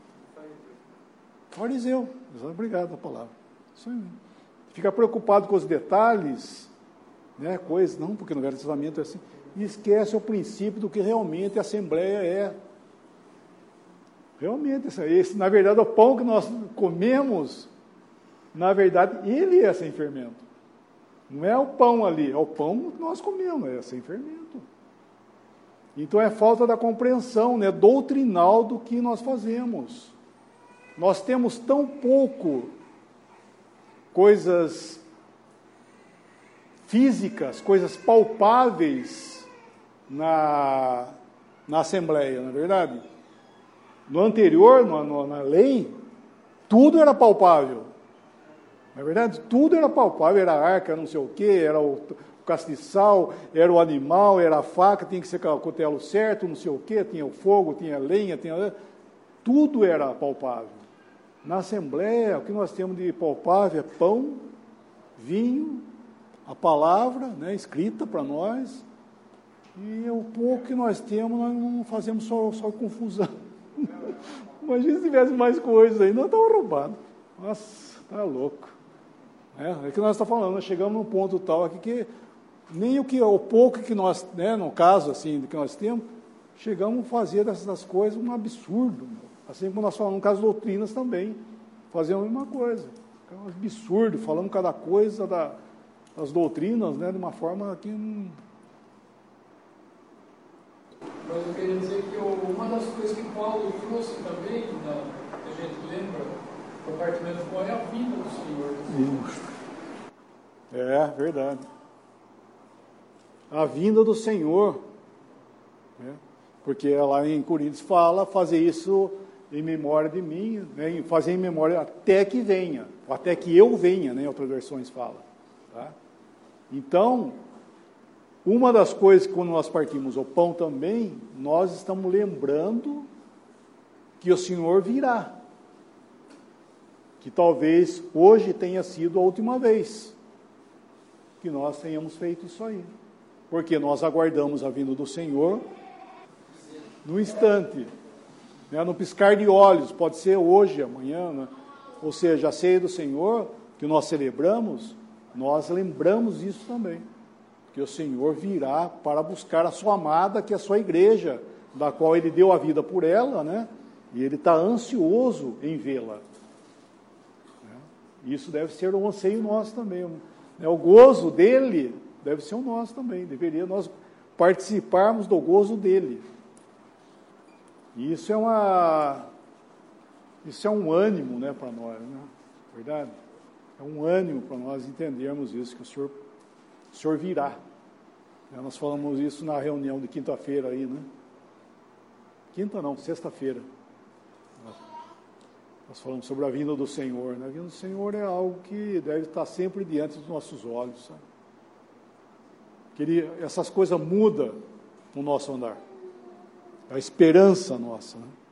Fariseu, obrigado a palavra. Isso aí. Fica preocupado com os detalhes, né, coisas, não, porque no Velho Testamento é assim, e esquece o princípio do que realmente a Assembleia é. Realmente, esse, na verdade, o pão que nós comemos, na verdade, ele é sem fermento. Não é o pão ali, é o pão que nós comemos, é sem fermento. Então é falta da compreensão, né, doutrinal do que nós fazemos. Nós temos tão pouco coisas físicas, coisas palpáveis na, na Assembleia, não é verdade? No anterior, no, no, na lei, tudo era palpável. Não é verdade? Tudo era palpável, era a arca, não sei o quê, era o, o castiçal, era o animal, era a faca, tinha que ser com o cutelo certo, não sei o quê, tinha o fogo, tinha a lenha, tinha... tudo era palpável. Na Assembleia, o que nós temos de palpável é pão, vinho, a palavra, né, escrita para nós, e o pouco que nós temos, nós não fazemos só, só confusão. Imagina se tivesse mais coisas aí, nós estávamos roubados. Nossa, tá louco. É, é que nós estamos falando, nós chegamos num ponto tal aqui que nem o, que, o pouco que nós, né, no caso assim, que nós temos, chegamos a fazer dessas coisas um absurdo. Meu. Assim como nós falamos no caso de doutrinas também, fazemos a mesma coisa. É um absurdo, falamos cada coisa da, das doutrinas, né, de uma forma que... Hum...
Mas eu queria dizer que uma das coisas que Paulo trouxe também, né, que a gente lembra, o compartimento qual é a vinda do Senhor.
Isso. É, verdade. A vinda do Senhor. Né? Porque lá em Coríntios fala, fazer isso em memória de mim, né? Fazer em memória até que venha, até que eu venha, né? Outras versões falam. Tá? Então, uma das coisas que quando nós partimos o pão também, nós estamos lembrando que o Senhor virá. Que talvez hoje tenha sido a última vez que nós tenhamos feito isso aí. Porque nós aguardamos a vinda do Senhor no instante, né? No piscar de olhos, pode ser hoje, amanhã, né? Ou seja, a ceia do Senhor, que nós celebramos, nós lembramos isso também. Que o Senhor virá para buscar a sua amada, que é a sua igreja, da qual Ele deu a vida por ela, né? E Ele está ansioso em vê-la. Isso deve ser um anseio nosso também. O gozo dele deve ser o nosso também. Deveria nós participarmos do gozo dele. E isso é uma, isso é um ânimo, né, para nós, né? Verdade? É um ânimo para nós entendermos isso, que o Senhor, o Senhor virá. Nós falamos isso na reunião de quinta-feira aí, né? Quinta não, sexta-feira. Nós falamos sobre a vinda do Senhor, né? A vinda do Senhor é algo que deve estar sempre diante dos nossos olhos, sabe? Que ele, essas coisas mudam no nosso andar. A esperança nossa, né?